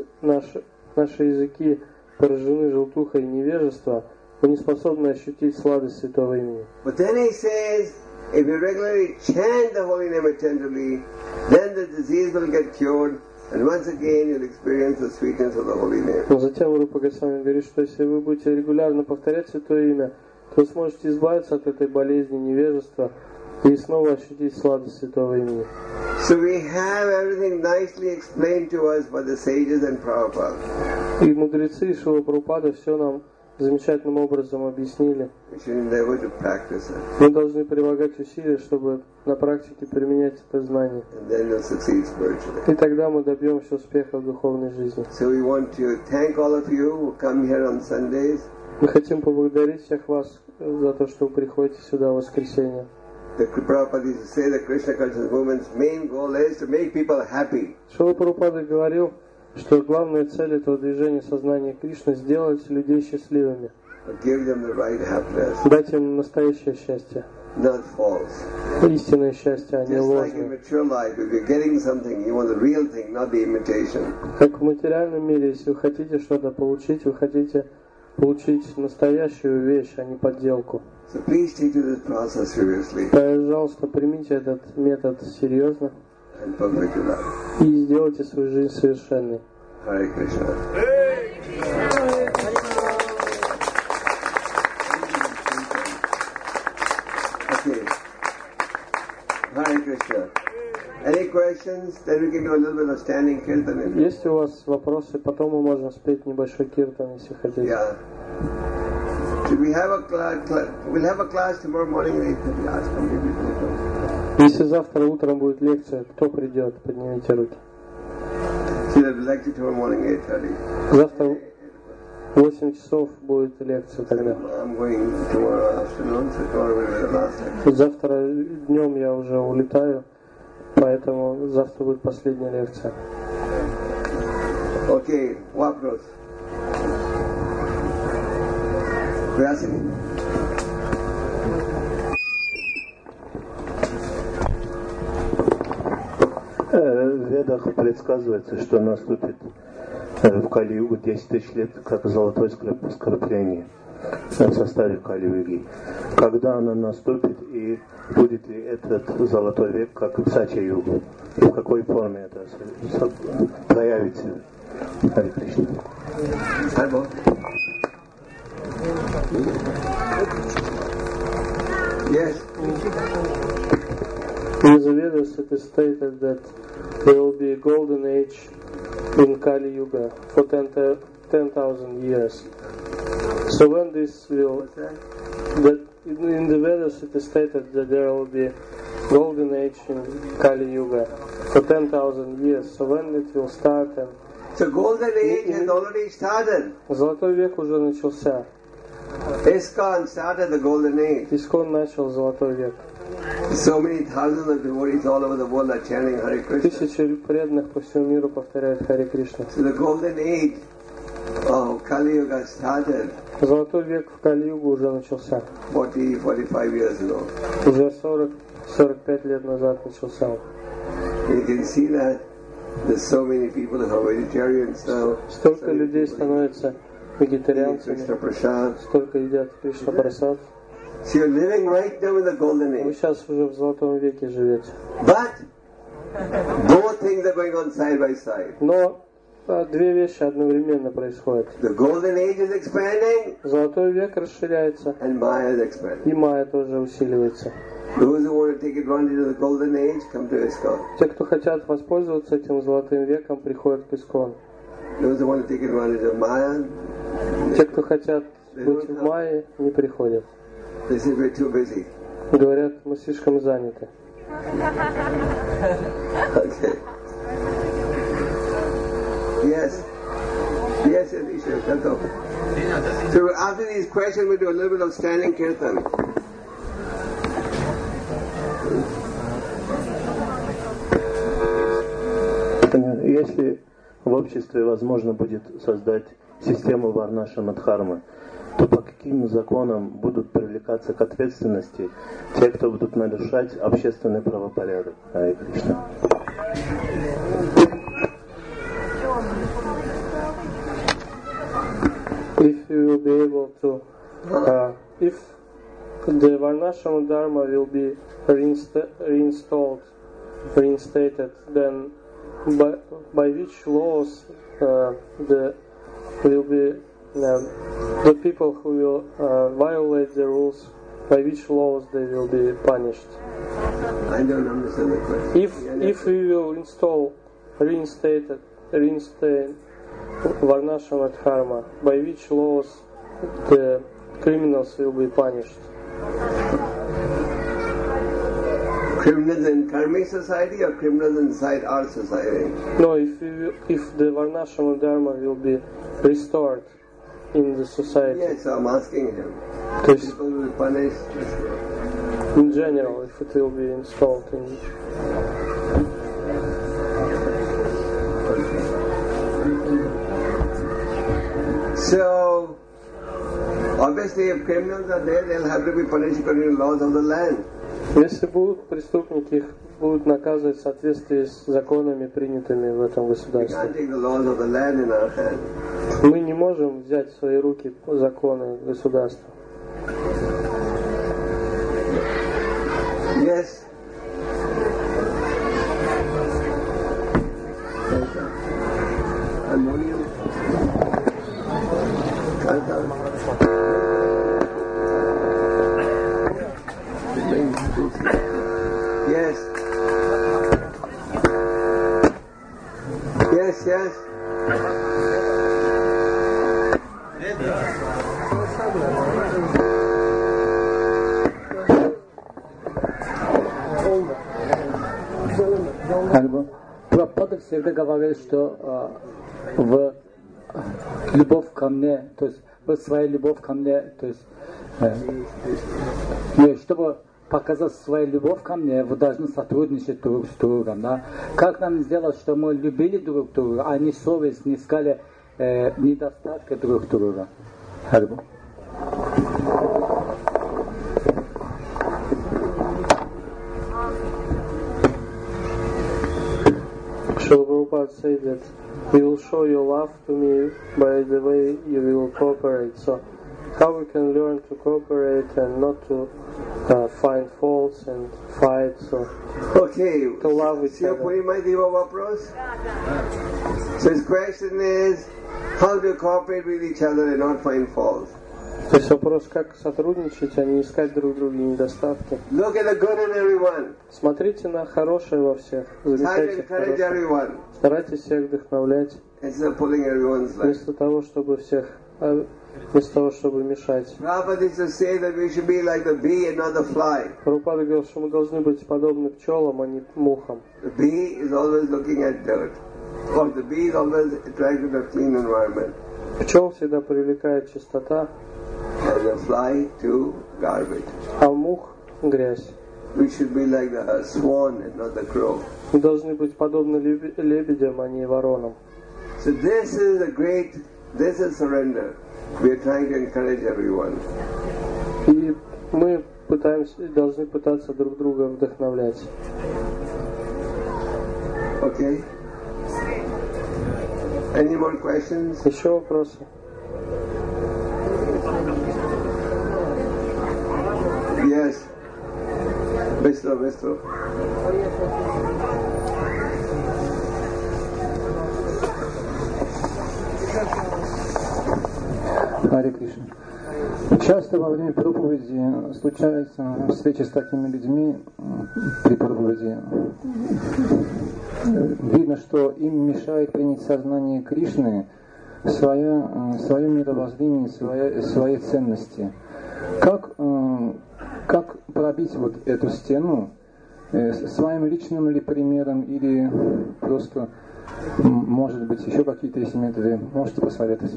наши языки поражены желтухой и невежества, мы не способны ощутить сладость святого имени. But then he says, if you regularly chant the holy name attentively, then the disease will get cured, and once again you'll experience the sweetness of the holy name. Но затем Рупа Госвами говорит, что если вы будете регулярно повторять святое имя, то вы сможете избавиться от этой болезни невежества и снова ощутить сладость святого имени. So we have everything nicely explained to us by the sages and Prabhupada. И мудрецы и Шрила Прабхупада все нам замечательным образом объяснили. We should endeavor to practice it, Мы должны прилагать усилия, чтобы на практике применять это знание. and then you'll succeed spiritually. И тогда мы добьемся успеха в духовной жизни. So we want to thank all of you who come here on Sundays. Мы хотим поблагодарить всех вас за то, что вы приходите сюда в воскресенье. The Prabhupada used to say the Krishna consciousness movement's main goal is to make people happy. Шрила Прабхупада говорил, что главная цель этого движения сознания Кришны — сделать людей счастливыми, But give them the right happiness, дать им настоящее счастье, not false. истинное счастье, а не Just like in ложное. mature life, if you're getting something, you want the real thing, not the imitation. Как в материальном мире, если вы хотите что-то получить, вы хотите получить настоящую вещь, а не подделку. So please take this process seriously Пожалуйста, примите этот метод серьезно and perfect your life. и сделайте свою жизнь совершенной. Hare Krishna. Okay. Hare Krishna. Any questions? Then we can do a little bit of standing kirtan. Есть у вас вопросы? Потом мы можем спеть небольшой киртан, если хотите. Yeah. Should we have a class? We'll have a class tomorrow morning at 8:30. Ask them if you can come. Если завтра утром будет лекция, кто придет? Поднимите руки. See the lecture tomorrow morning 8:30. Завтра в 8 часов будет лекция тогда. I'm going tomorrow afternoon, so tomorrow will be the last lecture. Завтра днем я уже улетаю, поэтому завтра будет последняя лекция. Okay, вопрос. Gracias. В Ведах предсказывается, что наступит в Кали-югу 10 тысяч лет как золотое скопление в составе Кали-юги. Когда оно наступит и будет ли этот золотой век как в Сатья-югу? И в какой форме это проявится? Харе Кришна. Yes. In the Vedas it is stated that there will be a golden age in Kali Yuga for 10,000 years. So when this will, that in the Vedas it is stated that there will be golden age in Kali Yuga for 10,000 years. So when it will start and So golden age has already started. Золотой век уже начался. ISKCON started the golden age. Искон начал Золотой век. So many thousands of devotees all over the world are chanting Hare Krishna. Тысячи преданных по всему миру повторяют Харе Кришна. So the golden age of Kali Yuga started Золотой век в Кали-югу уже начался. 45 years ago. Уже 40-45 лет назад начался. You can see that there's so many people who are vegetarians now. Столько людей становятся вегетарианцами, Krishna Prasad. столько едят Кришна Прасад. So you're living right now in the golden Вы age. сейчас уже в Золотом веке живете. But both things are going on side by side. Но две вещи одновременно происходят. The golden age is expanding Золотой век расширяется, and Maya is expanding. и майя тоже усиливается. Those who want to take advantage of the golden age come to ISKCON. Те, кто хотят воспользоваться этим Золотым веком, приходят к Искон. Those who want to take advantage of Maya, Те, кто хотят быть в майе, не приходят. they say we're too busy. Говорят, мы слишком заняты. Okay. Yes. Yes, Elisha, that's all. So after these questions, we do a little bit of standing kirtan. Если в обществе возможно будет создать систему Варнашрама-дхармы, то по каким законам будут привлекаться к ответственности те, кто будут нарушать общественный правопорядок? Харе Кришна. If you will be able to, if the Varnashram Dharma will be reinstated, then by which laws the people who will violate the rules, by which laws they will be punished? I don't understand the question. If we will reinstate Varnashram Dharma, by which laws the criminals will be punished? Criminals in karmic society or criminals inside our society? No, if the Varnashram Dharma will be restored in the society, Yes, I'm asking him. то есть People will be punished. in general, if it will be installed in. So, obviously if criminals are there, they'll have to be punished according to laws of the land. Если будут преступники, их будут наказывать в соответствии с законами, принятыми в этом We государстве. can't take the laws of the land in our hand. Мы не можем взять в свои руки законы государства. Yes. Harmonium. Yes. Yes, yes. всегда говорил, что в любовь ко мне, то есть в свою любовь ко мне, то есть чтобы показать свою любовь ко мне, вы должны сотрудничать друг с другом. Да? Как нам сделать, чтобы мы любили друг друга, а не совесть, не искали недостатки друг друга? Srila Prabhupada said that you will show your love to me by the way you will cooperate. So how we can learn to cooperate and not to find faults and fight, so to love each other. So his question is, how to cooperate with each other and not find faults? То есть вопрос, как сотрудничать, а не искать друг друга недостатки. Look at the good in everyone. Смотрите на хорошее во всех. Замечайте хорошее. Старайтесь всех вдохновлять. Вместо того, чтобы мешать. Прабхупада говорил, что мы должны быть подобны пчелам, а не мухам. Пчел всегда привлекает чистота, а мух грязь. Мы должны быть подобны лебедям, а не воронам. So this is surrender. We are trying to encourage everyone. И мы должны пытаться друг друга вдохновлять. Okay. Any more questions? Еще вопросы? Yes. Bistro. Харе Кришна. Часто во время проповеди случается встреча с такими людьми при проповеди. Видно, что им мешает принять сознание Кришны, свое мировоззрение, свои ценности. Как пробить вот эту стену? Своим личным ли примером или просто, может быть, еще какие-то есть методы? Можете посоветовать?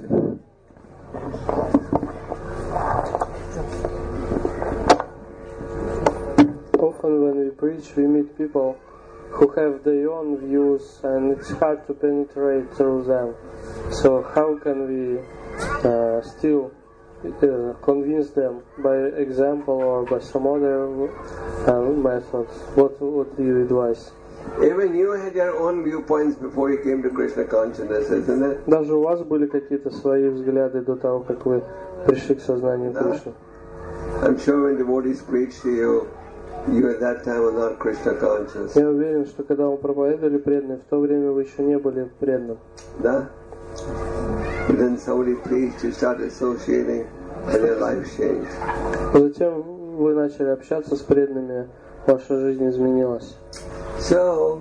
Often when we preach, we meet people who have their own views and it's hard to penetrate through them. So how can we still convince them by example or by some other methods? What do you advise? Even you had your own viewpoints before you came to Krishna consciousness, isn't it? Даже у вас были какие-то свои взгляды до того, как вы пришли к сознанию Кришны. I'm sure when devotees preach to you, you at that time were not Krishna conscious. Я уверен, что когда вы проповедовали преданным, в то время вы еще не были преданным. Да? But then somebody preached, you started associating, and your life changed. Затем вы начали общаться с преданными, ваша жизнь изменилась. So,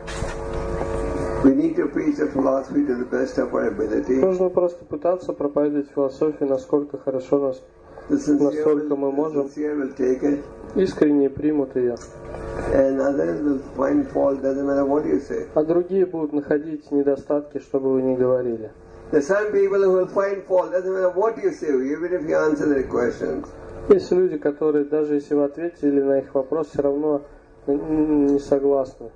we need to preach the philosophy to the best of our ability. Нужно просто пытаться проповедовать философию, насколько хорошо, насколько мы можем. Искренне примут ее. А другие будут находить недостатки, что бы вы ни говорили. Есть люди, которые, даже если вы ответили на их вопрос, все равно не согласны.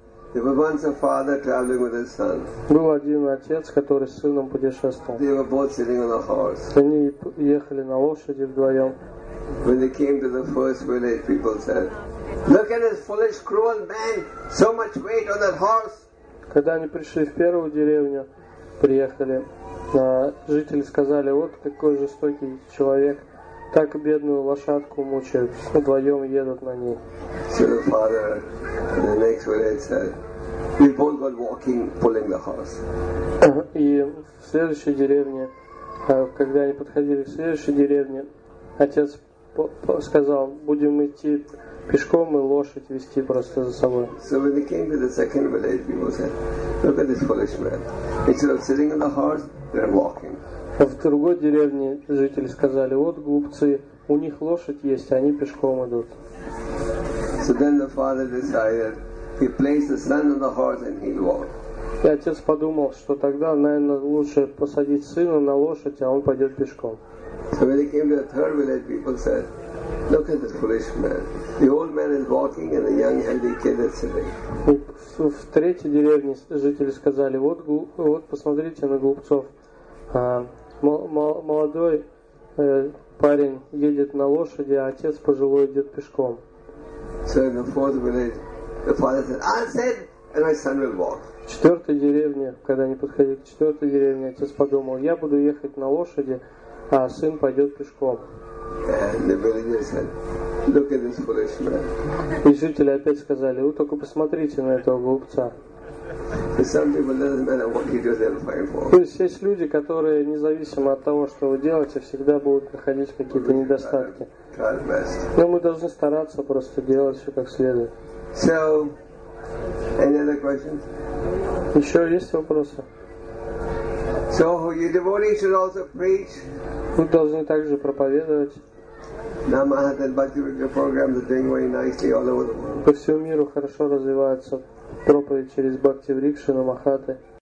Был один отец, который с сыном путешествовал. Они ехали на лошади вдвоем. When they came to the first village, people said, "Look at this foolish, cruel man! So much weight on that horse!" Когда они пришли в первую деревню, приехали, жители сказали: "Вот какой жестокий человек, так бедную лошадку мучают, вдвоем едут на ней." So the father, in the next village, said, "We both got walking, pulling the horse." И в следующей деревне, когда они подходили к следующей деревне, отец сказал: будем идти пешком и лошадь вести просто за собой. So when they came to the second village, people said, "Look at this foolish man. Instead of sitting on the horse, they're walking." В другой деревне жители сказали: вот глупцы, у них лошадь есть, а они пешком идут. So then the father decided he placed the son on the horse and he'll walk. И отец подумал, что тогда, наверное, лучше посадить сына на лошадь, а он пойдет пешком. So when they came to the third village, people said, "Look at this foolish man. The old man is walking and the young healthy kid is sitting." И в третьей деревне жители сказали, вот посмотрите на глупцов. Молодой парень едет на лошади, а отец пожилой идет пешком. So in the fourth village, the father said, "I'll sit and my son will walk." В четвертой деревне, когда они подходили к четвертой деревне, отец подумал, я буду ехать на лошади, а сын пойдет пешком. And the villagers said, "Look at this foolish man." И жители опять сказали, вы только посмотрите на этого глупца. Some people doesn't matter what you do, they'll find fault. То есть люди, которые независимо от того, что вы делаете, всегда будут находить какие-то недостатки. Но мы должны стараться просто делать все как следует. So, any other questions? Еще есть вопросы? So, you devotees should also preach. Вы должны также проповедовать. Now Mahat and Bhakti programs are doing very nicely all over the world. По всему миру хорошо развивается проповедь через Бхакти Врикши на Махаты.